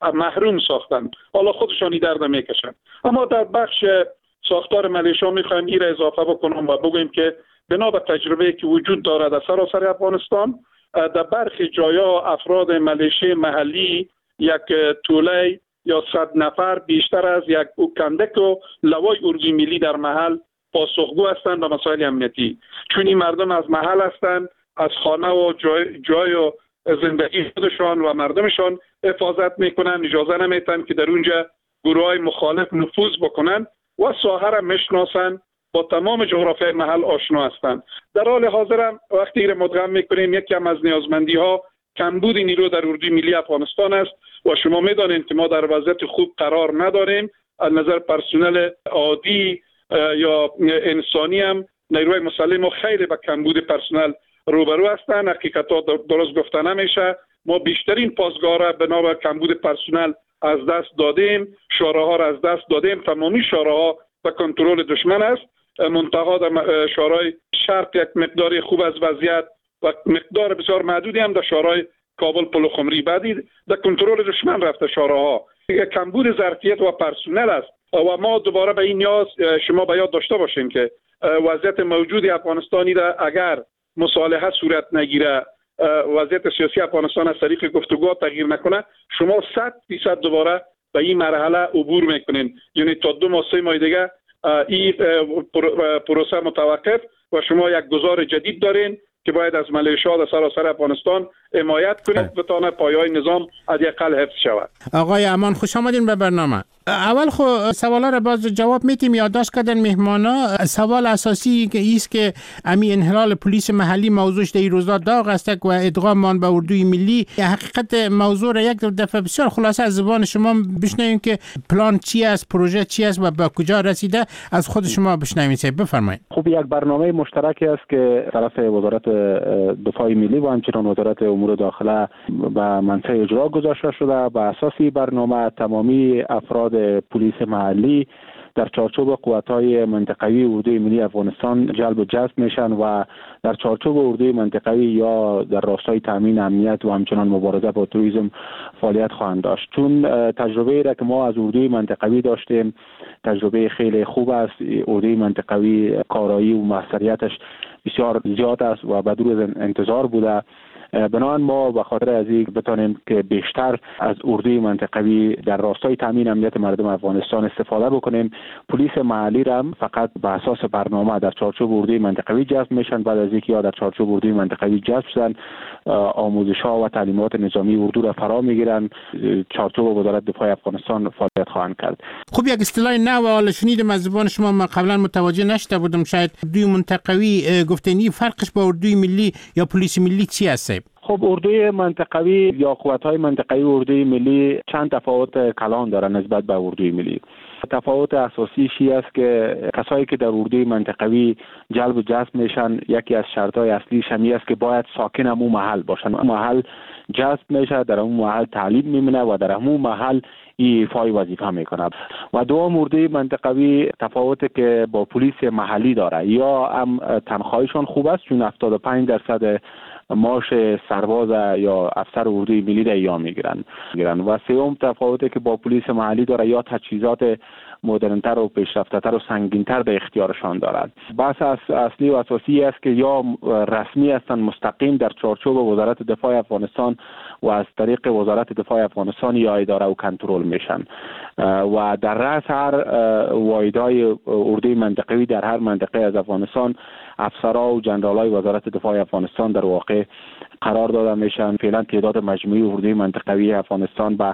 محروم ساختن. حالا خودشانی درد میکشن. اما در بخش ساختار ملیشیا میخوایم این را اضافه بکنم و بگویم که بنا به تجربه که وجود دارد در سراسر افغانستان، در برخی جایا افراد ملیشه محلی یک توله یا 100 نفر بیشتر از یک کندک و لوای اردوی ملی در محل پاسخگو هستند به مسائل امنیتی، چون این مردم از محل هستند، از خانه و جای و زندگی خودشان و مردمشان حفاظت میکنن، اجازه نمیتن که در اونجا گروه‌های مخالف نفوذ بکنن و ساحه را میشناسن، با تمام جغرافیای محل آشنا هستند. در حال حاضر هم وقتی این مدغم میکنیم، یکی از نیازمندی ها کمبود نیرو در اردوی ملی افغانستان است و شما میدانید که ما در وضعیت خوب قرار نداریم. از نظر پرسنل عادی یا انسانی هم نیروی مسلح ما خیلی با کمبود پرسنل روبرو هستند. حقیقتا درست گفته نمیشه. ما بیشترین پاسگاه را بنا به کمبود پرسنل از دست دادیم، شوراها را از دست دادیم. تمامی شوراها به کنترل دشمن است. منتها در شورای شرق یک مقدار خوب از وضعیت و مقدار بسیار محدودی هم در شورای کابل پلوخمری بعدی در کنترل دشمن رفته. شوراها کمبود ظرفیت و پرسنل است و ما دوباره به این نیاز شما به یاد داشته باشین که وضعیت موجود افغانستانی را اگر مصالحه صورت نگیره، وضعیت سیاسی افغانستان از طریق گفتگو تغییر نکنه، شما 100% دوباره به این مرحله عبور میکنین. یعنی تا 2 ماه 3 ماه دیگه این پروسه متوقف و شما یک گذار جدید دارین که باید از ملیشیا در سراسر افغانستان حمایت کنید بتانه پایه‌های نظام حداقل حفظ شود. آقای امان خوش آمدین به برنامه. اول خو سوالا را باز جواب میتیم یادداشت کردن مهمانا. سوال اساسی که ایست که امی انحلال پلیس محلی موضوعش در روزا داغ است و ادغام به اردوی ملی. حقیقت موضوع را یک دفعه بسیار خلاصه از زبان شما بشنویم که پلان چی است، پروژه چی است و به کجا رسیده. از خود شما بشنویم. بفرمایید. خب یک برنامه مشترکی است که طرف وزارت دفاع ملی و همچنین وزارت امور داخله به منصه اجرا گذاشته شده. به اساس برنامه تمامی افراد پلیس محلی در چارچوب قوت‌های منطقوی اردوی ملی افغانستان جلب و جذب میشن و در چارچوب اردوی منطقوی یا در راستای تامین امنیت و همچنان مبارزه با تروریسم فعالیت خواهند داشت. چون تجربه را که ما از اردوی منطقوی داشتیم تجربه خیلی خوب است. اردوی منطقوی کارایی و موثریتش بسیار زیاد است و بدون انتظار بوده. بنابراین ما به خاطر از این بتانیم که بیشتر از اردوی منطقوی در راستای تامین امنیت مردم افغانستان استفاده بکنیم. پلیس محلی را فقط به اساس برنامه در چارچوب اردوی منطقوی جذب میشن. بعد از اینکه یا در چارچوب اردوی منطقوی جذب شدن، آموزش ها و تعلیمات نظامی اردو را فرا میگیرن. چارچوب وزارت دفاع افغانستان فعالیت خواهند کرد. خب یک اصطلاح نو حالا شنیدم از زبان شما، ما قبلا متوجه نشده بودم. شاید اردوی منطقوی گفتنی فرقش با اردوی ملی یا پلیس ملی چی است؟ خب اردوی منطقوی یا قوت‌های منطقوی اردوی ملی چند تفاوت کلان داره نسبت به اردوی ملی. تفاوت اساسیش است که کسایی که در اردوی منطقوی جلب و جذب میشن، یکی از شرط‌های اصلیش همی است که باید ساکن اون محل باشن. اون محل جذب میشه، در اون محل تعلیم میمونه و در اون محل ایفای وظیفه میکنه. و دوم اردوی منطقوی تفاوتی که با پلیس محلی داره، یا هم تنخواهیشون خوب است چون 75% معاش سرباز یا افسر اردوی ملی را یا میگیرن. و سوم تفاوتی که با پلیس محلی داره، یا تجهیزات مدرن‌تر و پیشرفته‌تر و سنگین‌تر در اختیارشان دارد. بحث اصلی و اساسی است که یا رسمی هستند مستقیم در چارچوب وزارت دفاع افغانستان و از طریق وزارت دفاع افغانستان یا اداره و کنترل میشن و در رأس هر واحدهای اردوی منطقوی در هر منطقه از افغانستان افسرها و جنرالای وزارت دفاع افغانستان در واقع قرار داده میشن. فعلا تعداد مجموعی اردوی منطقوی افغانستان به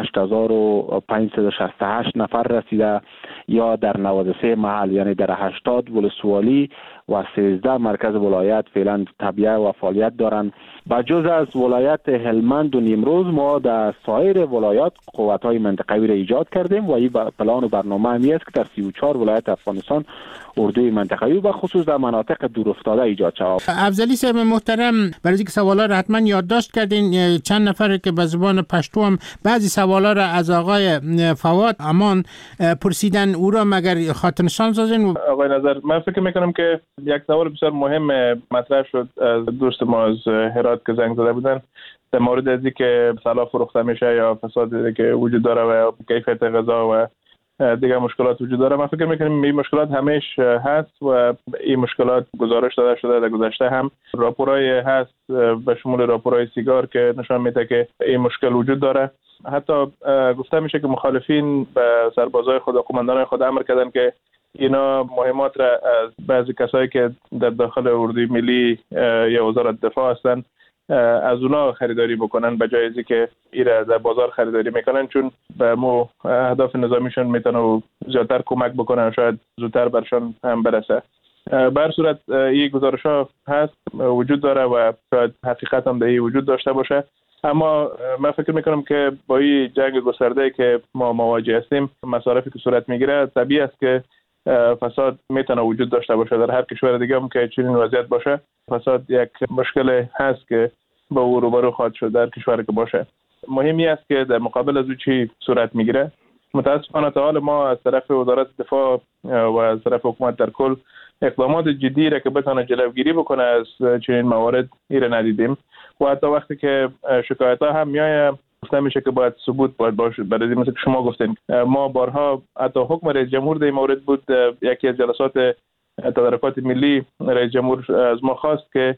8568 نفر رسیده، یا در 93 محل یعنی در 80 ولسوالی و 13 مرکز ولایت فعلا تبعیه و فعالیت دارند. با جز از ولایت هلمند و نیمروز ما در سایر ولایات قوت‌های منطقوی را ایجاد کردیم و این پلان و برنامه همی است که در 34 ولایت افغانستان اردوی منطقوی و خصوص در مناطق دورافتاده ایجاد شود. افضلی صاحب محترم، برای اینکه سوالا را حتما یادداشت کردین، چند نفر که به زبان پشتو هم بعضی سوالا را از آقای فواد امان پرسیدن، او را مگر خاطر نشان سازین؟ آقای نظر، من فکر میکنم که یک سوال بسیار مهم مطرح شد از دوست ما از هرات که زنگ زده بودن. در مورد ازی که سلاح فروخته میشه یا فسادی که وجود داره و کیفیت غذا و دیگه مشکلات وجود داره، من فکر میکنم این مشکلات همیش هست و این مشکلات گزارش داده شده در گذشته. هم راپورای هست به شمول راپورای سیگار که نشان میده که این مشکل وجود داره. حتی گفته میشه که مخالفین به سربازای خود و قماندانای خود امر کردن که اینا مهمات را از بعضی کسایی که در داخل اردوی ملی یا وزارت دفاع هستن از اونا خریداری بکنن به جای اینکه که ایره در بازار خریداری میکنن، چون به مو اهداف نظامیشون میتونه زیادتر کمک بکنن و شاید زودتر برشان هم برسه. به هر صورت این گزارش ها هست وجود داره و شاید حقیقت هم در وجود داشته باشه، اما من فکر میکنم که با این جنگ گسترده که ما مواجه هستیم، مصارفی که صورت میگیره، طبیعی است که فساد میتونه وجود داشته باشه. در هر کشور دیگه هم که چنین وضعیت باشه، فساد یک مشکل هست که با او روبرو خواهد شد در کشوری که باشه. مهمی است که در مقابل از او چی صورت میگیره. متاسفانه تا حال ما از طرف وزارت دفاع و از طرف حکومت در کل اقدامات جدی را که بتونه جلوگیری بکنه از چنین موارد ایره ندیدیم و حتی وقتی که شکایت ها هم میایه گفته میشه که باید ثبوت باشه. برای مثل که شما گفتین، ما بارها حتی حکم رئیس جمهور در این مورد بود، یکی از جلسات تدارکات ملی رئیس جمهور از ما خواست که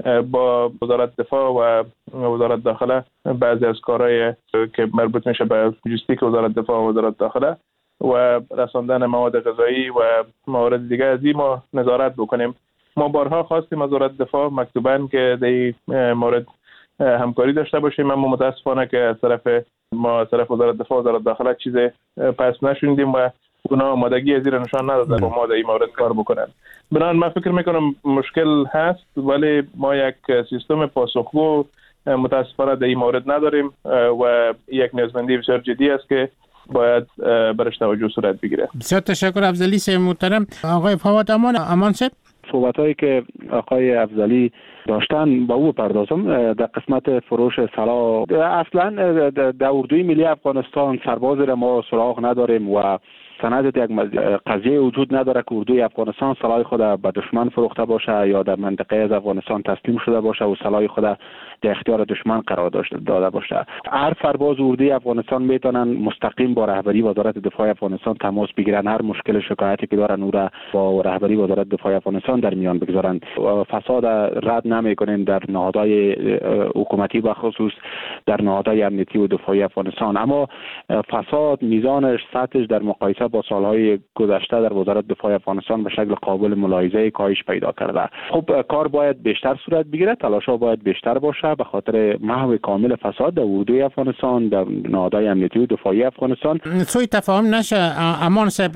با وزارت دفاع و وزارت داخله بعضی از کارهای که مربوط میشه به لوجستیک وزارت دفاع و وزارت داخله و رساندن مواد غذایی و موارد دیگه از این ما نظارت بکنیم. ما بارها خواستیم از وزارت دفاع مکتوباً که در این مورد همکاری داشته باشیم، اما متاسفانه که از طرف ما از طرف وزارت دفاع و وزارت داخله چیز پس نشوندیم و اونا آمادگی از این نشان ندادن با ما در این مورد کار بکنن. بنابراین من فکر میکنم مشکل هست، ولی ما یک سیستم پاسخگو متاسفانه در این مورد نداریم و یک نیازمندی بسیار جدی است که باید برش توجه صورت بگیره. بسیار تشکر افضلی صاحب محترم. آقای فواد امان صاحب، صحبتایی که آقای افضلی داشتن با او پردازم در قسمت فروش سلاح. اصلا در اردوی ملی افغانستان سرباز را ما سراغ نداریم و سند یک قضیه وجود نداره که اردوی افغانستان سلاح خود به دشمن فروخته باشه یا در منطقه از افغانستان تسلیم شده باشه و سلاح خود در اختیار دشمن قرار داده باشه. هر سرباز اردوی افغانستان میتونن مستقیم با رهبری وزارت دفاع افغانستان تماس بگیرن، هر مشکل شکایتی که دارن او را با رهبری وزارت دفاع افغانستان در میان بگذارن. فساد رد نمیکنن در نهادهای حکومتی و خصوص در نهادهای امنیتی و دفاعی افغانستان، اما فساد میزانش سطحش در مقایسه با سالهای گذشته در وزارت دفاع افغانستان به شکل قابل ملاحظه کاهش پیدا کرده. خب کار باید بیشتر صورت بگیره، تلاش‌ها باید بیشتر باشه به خاطر محو کامل فساد در اردوی افغانستان، در نهادهای امنیتی و دفاعی افغانستان. سوء تفاهم نشه امان صاحب،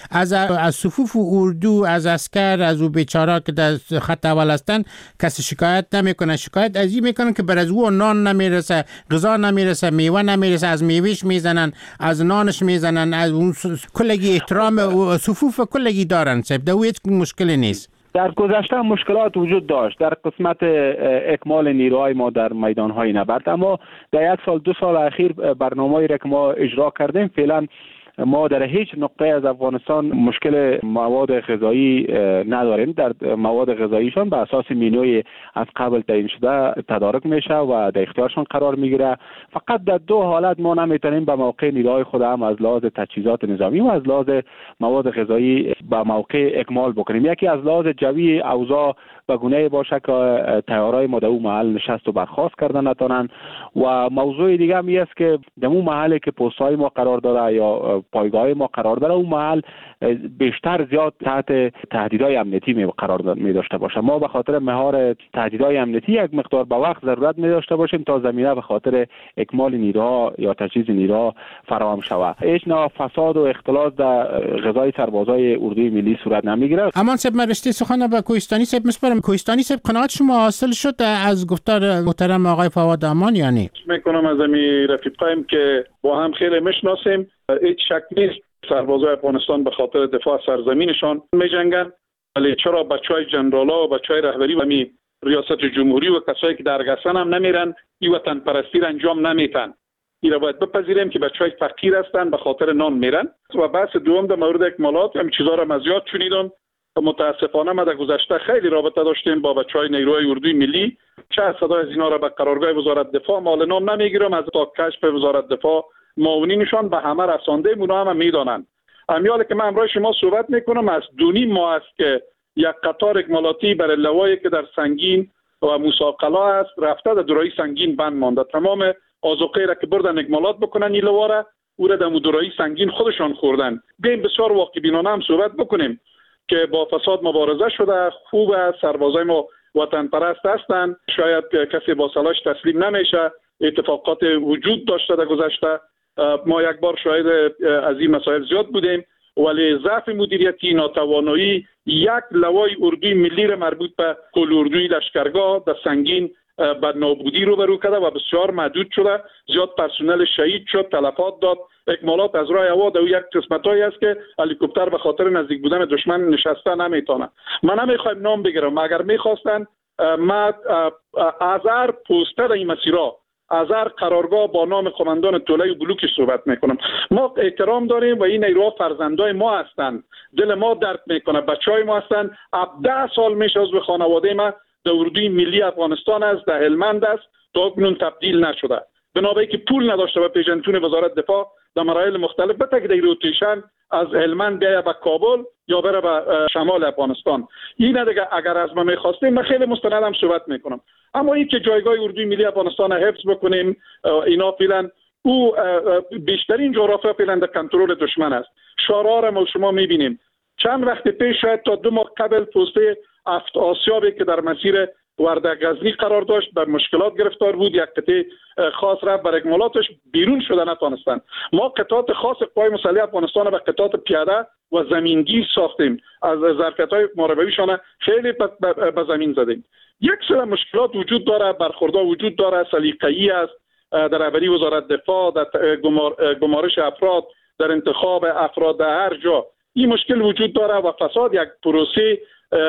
از صفوف اردو، از عسکر، از او بیچاره که در خط اول هستن کسی شکایت نمیکنه. شکایت از این میکنن که بر از او نان نمیرسه، غذا نمیرسه، میوه نمیرسه، از میوهش میزنن، از نانش میزنن، از اون کلگی احترام صفوف کلگی دارن صاحب. در هیچ مشکلی نیست. در گذشته مشکلات وجود داشت در قسمت اکمال نیروهای ما در میدانهای نبرد، اما در یک سال دو سال اخیر برنامه‌ای را که ما اجرا کردیم، فعلا ما در هیچ نقطه از افغانستان مشکل مواد غذایی نداریم. در مواد غذاییشان به اساس مینوی از قبل تعیین شده تدارک میشه و در اختیارشان قرار میگیره. فقط در دو حالت ما نمیتونیم به موقع نیروهای خود هم از لحاظ تجهیزات نظامی و از لحاظ مواد غذایی به موقع اکمال بکنیم. یکی از لحاظ جوی اوضاع به گونه‌ای باشه که تیارای ما در اون محل نشست و برخاست کردن نتونن، و موضوع دیگه هم است که در اون محلی که پست‌های ما قرار داره یا پایگاه ما قرار داره، اون محل بیشتر زیاد تحت تهدیدهای امنیتی قرار می داشته باشه. ما به خاطر مهار تهدیدهای امنیتی یک مقدار به وقت ضرورت می داشته باشیم تا زمینه به خاطر اکمال نیروها یا تجهیز نیروها فراهم شود. هیچ نوع فساد و اختلاط در غذای سربازای اردوی ملی صورت نمیگیره. امان صاحب، من رشته سخن به کوهستانی صاحب میسپارم. کوهستانی صاحب، قناعت شما حاصل شد از گفتار محترم آقای فواد امان یا نه؟ میکنم از امی رفیقایم که با هم خیلی میشناسیم، هیچ شک نیست سربازای افغانستان به خاطر دفاع از سرزمینشان میجنگن، ولی چرا بچهای جنرالا و بچهای رهبری و می ریاست جمهوری و کسایی که در گسن هم نمیرن این وطن پرستی را انجام نمیتن؟ این را باید بپذیریم که بچهای فقیر هستن به خاطر نان میرن. و بحث دوم در مورد اکمالات، همین چیزا را مزیاد چنیدم متاسفانه ما در گذشته خیلی رابطه داشتیم با بچهای نیروهای اردوی ملی، چه صدای از اینا را به قرارگاه وزارت دفاع مال نام نمیگیرم، از تا کشف وزارت دفاع معاونینشان به همه رسانده اونا هم میدانند. امیال که من امروز شما صحبت میکنم از 2.5 ماه است که یک قطار اکمالاتی برای لوایی که در سنگین و موساقلا است رفته در دورایی سنگین بند مانده. تمام آذوقه را که بردن اکمالات بکنن این لواره او را در دورایی سنگین خودشان خوردن. بیایم بسیار واقع بینانه هم صحبت بکنیم که با فساد مبارزه شده، خوب است، سربازای ما وطن پرست هستند، شاید کسی با سلاش تسلیم نمیشه، اتفاقات وجود داشته در گذشته، ما یک بار شاهد از این مسائل زیاد بودیم، ولی ضعف مدیریتی، ناتوانایی یک لوای اردوی ملی را مربوط به کل اردوی لشکرگاه در سنگین به نابودی روبرو کرده و بسیار محدود شده. زیاد پرسنل شهید شد، تلفات داد. اکمالات از راه هوا در یک قسمتایی است که هلیکوپتر به خاطر نزدیک بودن دشمن نشسته نمیتونه. ما نمیخوایم نام بگیرم، اگر میخواستن ما از هر پوسته در این مسیرها، از هر قرارگاه با نام قماندان توله بلوک صحبت میکنم. ما احترام داریم و این نیروها فرزندای ما هستند، دل ما درد میکنه، بچهای ما هستند. 10 سال میشه عضو خانواده ما در اردوی ملی افغانستان است، در هلمند است، تا اکنون تبدیل نشده. بنابراین که پول نداشته و پیژنتون وزارت دفاع در مراحل مختلف بته که در روتیشن از هلمند بیاید به کابل یا بره به شمال افغانستان. این دیگه اگر از ما میخواستیم من خیلی مستندم صحبت میکنم، اما این که جایگاه اردوی ملی افغانستان حفظ بکنیم، اینا فعلا او بیشترین جغرافیا فعلا در کنترل دشمن است. شورا ما شما میبینیم چند وقت پیش، شاید تا 2 ماه قبل، پوسته افت آسیابی که در مسیر وردک غزنی قرار داشت در مشکلات گرفتار بود، یک قطعه خاص رفت بر اکمالاتش بیرون شده نتونستن. ما قطعات خاص قوای مسلح افغانستان به قطعات پیاده و زمینگیر ساختیم، از ظرفیت‌های محاربه‌ایشان خیلی به زمین زدیم. یک سری مشکلات وجود داره، برخوردها وجود داره، سلیقه‌ای است در رهبری وزارت دفاع، در گمارش افراد، در انتخاب افراد، در هر جا این مشکل وجود داره و فساد یک پروسه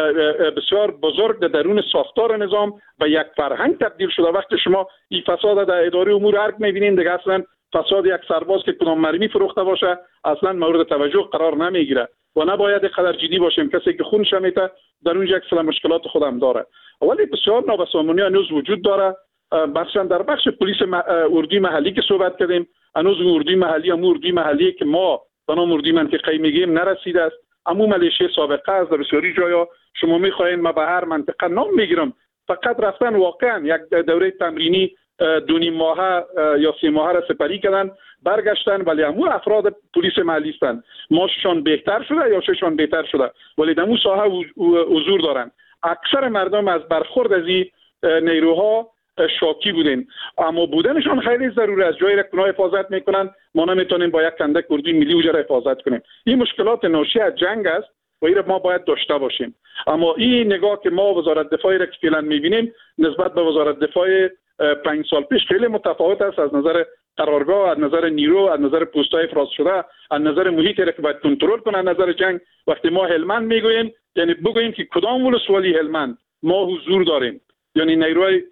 بسیار بزرگ در درون ساختار نظام و یک فرهنگ تبدیل شده. وقتی شما این فساد در اداره امور ارگ می‌بینید دیگه اصلا فساد یک سرباز که کدام مرمی فروخته باشه اصلا مورد توجه قرار نمیگیره و نباید قدر جدی باشیم. کسی که خونش میته در اونجا یک سری مشکلات خودم داره، ولی بسیار نابسامانی هنوز وجود داره. مثلا در بخش پلیس اردوی محلی که صحبت کردیم، هنوز اردوی محلی اردوی محلی که ما به نام اردوی منطقه‌ای میگیم نرسیده است. اما ملیشه سابقه از در بسیاری جایا شما میخواین ما به هر منطقه نام میگیرم، فقط رفتن واقعا یک دوره تمرینی 2.5 ماهه یا 3 ماهه را سپری کردن برگشتن، ولی همون افراد پلیس محلی هستند. ماششان بهتر شده یا ششان بهتر شده ولی در اون ساحه حضور دارن. اکثر مردم از برخورد از این نیروها شاکی بودین، اما بودنشان خیلی ضروری است. جایی را که حفاظت میکنن ما نمیتونیم با یک کندک اردوی ملی اونجا حفاظت کنیم. این مشکلات ناشی از جنگ است و این ما باید داشته باشیم. اما این نگاه که ما وزارت دفاعی را که فعلا میبینیم نسبت به وزارت دفاع 5 سال پیش خیلی متفاوت است، از نظر قرارگاه، از نظر نیرو، از نظر پست‌های افراز شده، از نظر محیطی را که باید کنترل کنه، از نظر جنگ. وقتی ما هلمند میگوییم یعنی بگوییم که کدام ولسوالی هلمند ما حضور داریم، یعنی نیروهای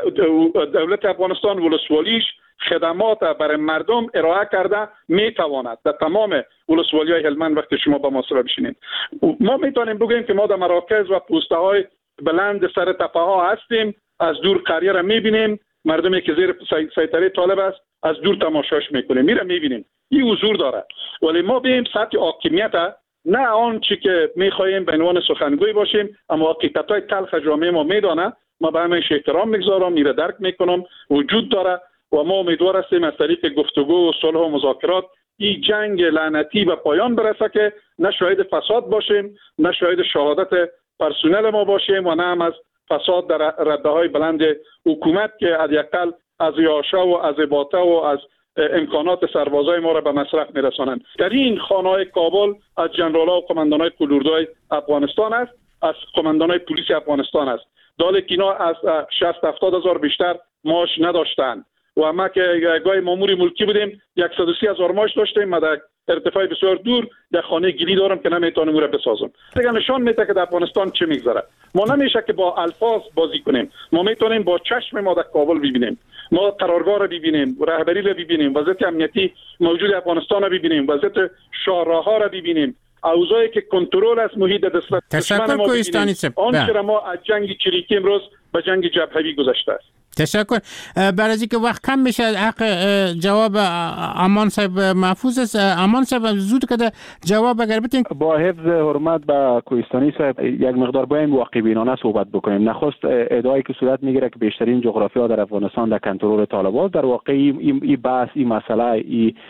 دولت افغانستان ولسوالیش خدمات برای مردم ارائه کرده میتواند در تمام ولسوالی‌های هلمند. وقتی شما با ما سر بشینید ما میتونیم بگوییم که ما در مراکز و پوسته‌های بلند سر تپه ها هستیم، از دور قریه را میبینیم، مردمی که زیر سیطره طالب است از دور تماشاش میکنیم، میره میبینیم. این حضور داره، ولی ما بیم سطح حاکمیت نه آن چی که میخواهیم به عنوان سخنگوی باشیم، اما حقیقت‌های تلخ جامعه ما میدانه. ما به همش احترام میگذارم، میره درک میکنم، وجود داره و ما امیدوار هستیم از طریق گفتگو و صلح و مذاکرات این جنگ لعنتی به پایان برسه که نه شاهد فساد باشیم، نه شاهد شهادت پرسنل ما باشیم و نه هم از فساد در رده‌های بلند حکومت که حداقل از یاشه و از باطه و از امکانات سربازای ما را به مصرف میرسانند. در این خانه‌های کابل از ژنرال‌ها و قماندان‌های کلوردای افغانستان است، از قماندان‌های پلیس افغانستان است. داله که اینا از 60-70 هزار بیشتر معاش نداشتند و ما که گاهی مامور ملکی بودیم 130 هزار معاش داشتیم. ما در ارتفاع بسیار دور در خانه گلی دارم که نمیتونم اون را بسازم. دیگه نشان میده که در افغانستان چه میگذره. ما نمیشه که با الفاظ بازی کنیم، ما میتونیم با چشم ما در کابل ببینیم، ما قرارگاه را ببینیم، رهبری را ببینیم، وضعیت امنیتی موجود افغانستان را ببینیم، وضعیت شاهراه‌ها را ببینیم، اوضاعی که کنترل است محیط دست تشکر کوهستانی صاحب. آنچه را ما از جنگ چریکی امروز به جنگ جبهوی گذشته است. تشکر. برای اینکه وقت کم میشه حق جواب امان صاحب محفوظ است. امان صاحب زود کده جواب اگر بتین. با حفظ حرمت به کوهستانی صاحب یک مقدار باید واقع بینانه صحبت بکنیم. نخست ادعایی که صورت میگیره که بیشترین جغرافیا در افغانستان در کنترل طالبان، در واقع این بحث، این مسئله،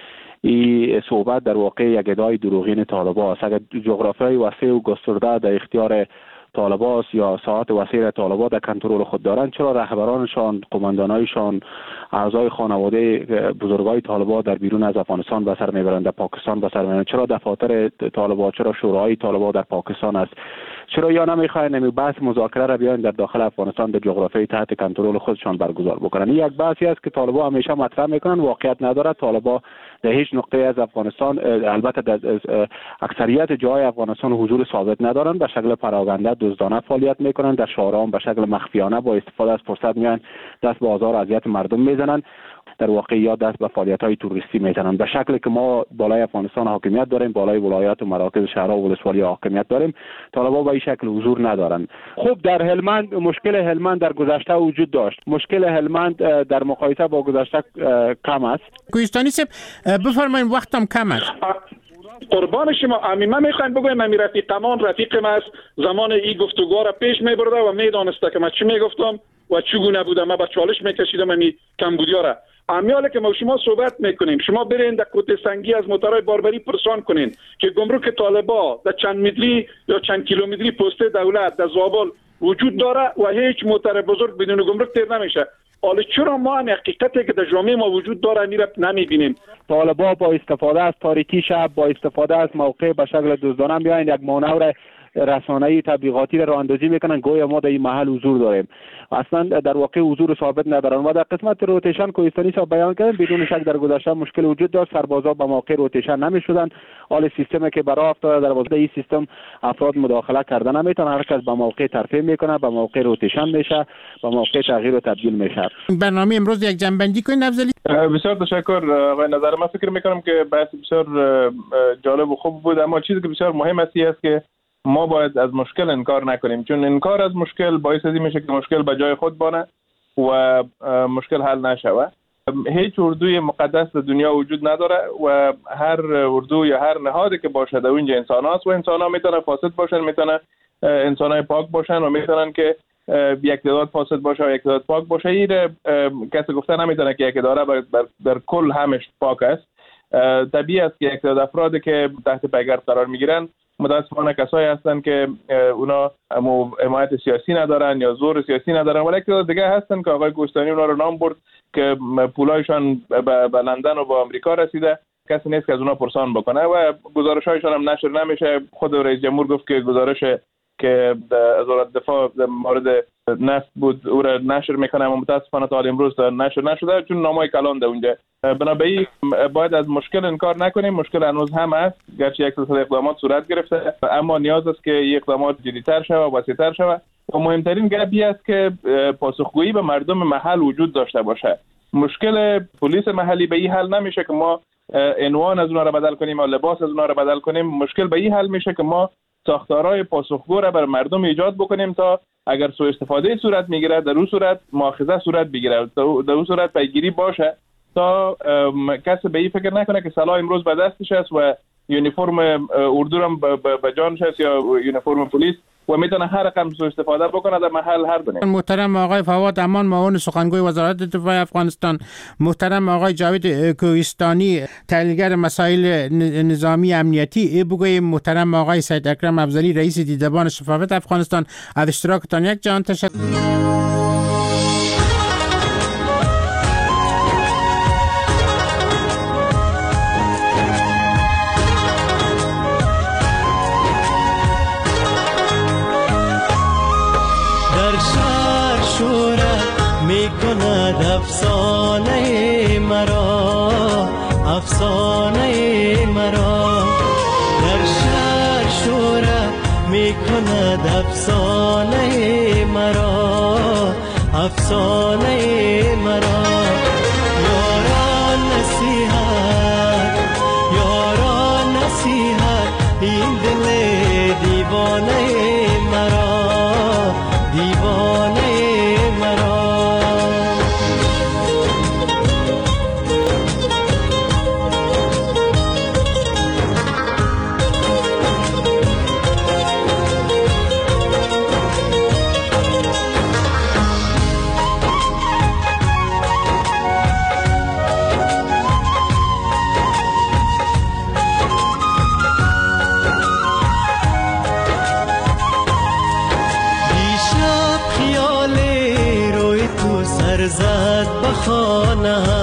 این صحبت در واقع یک ادعای دروغین طالبان است. اگر جغرافیای وسیع و گسترده در اختیار طالبان یا ساحات وسیع طالبان در کنترل خود دارند، چرا رهبرانشان، قماندانایشان، اعضای خانواده بزرگای طالبان در بیرون از افغانستان به سر میبرند، در پاکستان به سر میبرند؟ چرا دفاتر طالبان، چرا شورای طالبان در پاکستان است؟ چرا یا نمیخواین نمی بحث مذاکره را بیان در داخل افغانستان در جغرافیای تحت کنترل خودشان برگزار بکنن؟ این یک بحثی است که طالبان همیشه مطرح میکنن، واقعیت نداره. طالبان در هیچ نقطه از افغانستان، البته در اکثریت جای افغانستان حضور ثابت ندارن، به شکل پراگنده دزدانه فعالیت میکنن، در شهرها به شکل مخفیانه با استفاده از فرصت میان دست به آزار و اذیت مردم میزنن، در واقع یا دست به فعالیت‌های توریستی میزنن. به شکلی که ما بالای افغانستان حاکمیت داریم، بالای ولایات و مراکز شهرها و ولسوالی حاکمیت داریم، طالبان به این شکل حضور ندارن. خب در هلمند مشکل هلمند در گذشته وجود داشت. مشکل هلمند در مقایسه با گذشته کم است. کوهستانی صاحب بفرمایید، وقتم کم است. قربان شما، من میخوایم بگویم امی رفیقمان رفیقم است، زمان این گفتگو را پیش میبرده و میدانسته که من چی میگفتم و چگونه بودم. من با چالش میکشیدم امی کمبودیا را. امیاله که ما شما صحبت میکنیم، شما برین در کوته سنگی از موترهای باربری پرسان کنین که گمرک طالبا در چند متری یا چند کیلومتری پست دولت در زابل وجود داره و هیچ موتر بزرگ بدون گمرک تیر نمیشه. حالا چرا ما هم حقیقتی که در جامعه ما وجود داره میره نمیبینیم؟ طالبا با استفاده از تاریکی شب، با استفاده از موقع به شکل دزدانه بیاین یک مانور رسانه‌ای تبلیغاتی را اندازی میکنن گویا ما در این محل حضور داریم. اصلا در واقع حضور ثابت ندارن. و در قسمت روتیشن کوهستانی صاحب بیان کردن بدون شک در گذشته مشکل وجود داشت، سربازا به موقع روتیشن نمیشدن. حال سیستمی که برای افتاده در واسطه این سیستم افراد مداخله کردن نمیتونن، هر کس به موقع ترفیع میکنه، به موقع روتیشن میشه، به موقع تغییر و تبدیل میشه. برنامه امروز یک جنبندی کنین افضلی. بسیار تشکر آقای نظر. من فکر میکنم که بحث بسیار جالب و خوب بود، اما چیزی که بسیار مهم است که ما باید از مشکل انکار نکنیم، چون انکار از مشکل باعث میشه که مشکل به جای خود بانه و مشکل حل نشوه. هیچ اردوی مقدس در دنیا وجود نداره و هر اردو یا هر نهادی که باشه در اونجا انسان هاست و انسان ها میتونه فاسد باشن، میتونه انسان های پاک باشن و میتونن که یک تعداد فاسد باشه و یک تعداد پاک باشه. این کسی گفته نمیتونه که یک اداره در کل همش پاک است. طبیعی است که یک تعداد افرادی که تحت پیگرد قرار میگیرن متاسفانه کسایی هستن که اونا حمایت سیاسی ندارن یا زور سیاسی ندارن، ولی که دیگه هستن که آقای کوهستانی اونا رو نام برد که پولایشان به لندن و به آمریکا رسیده، کسی نیست که از اونا پرسان بکنه و گزارش‌هایشان هم نشر نمیشه. خود رئیس جمهور گفت که گزارش که وزارت دفاع مورد نفت بود او را نشر میکنه، اما متاسفانه تا امروز نشر نشده چون نامای کلان ده اونجا. بنابراین باید از مشکل انکار نکنیم، مشکل هنوز هم است، گرچه یک سلسله اقدامات صورت گرفته، اما نیاز است که این اقدامات جدی‌تر شود و وسیع‌تر شود. و مهمترین گپی است که پاسخگویی به مردم محل وجود داشته باشه. مشکل پلیس محلی به این حل نمیشه که ما عنوان از اونها را بدل کنیم یا لباس از اونها را بدل کنیم. مشکل به این حل میشه که ما ساختارهای پاسخگو را بر مردم ایجاد بکنیم تا اگر سوء استفاده صورت میگیره در اون صورت مؤاخذه صورت بگیره، در اون صورت پیگیری باشه تا کسی به این فکر نکنه که سلاح امروز به دستش است و یونیفرم اردو را به جانش است یا یونیفرم پلیس و میتونه هر رقم سوء استفاده بکنه در محل هر دونه. محترم آقای فواد امان معاون سخنگوی وزارت دفاع افغانستان، محترم آقای جاوید کوهستانی تحلیلگر مسائل نظامی امنیتی، بگویم محترم آقای سید اکرم افضلی رئیس دیدبان شفافیت افغانستان، از اشتراکتان یک جهان تشکر. افسانه مرا در شهر شورت میکند، افسانه مرا یاران نصیحت این دل دیوانه مرا، دیوانه مرا. زد بخانه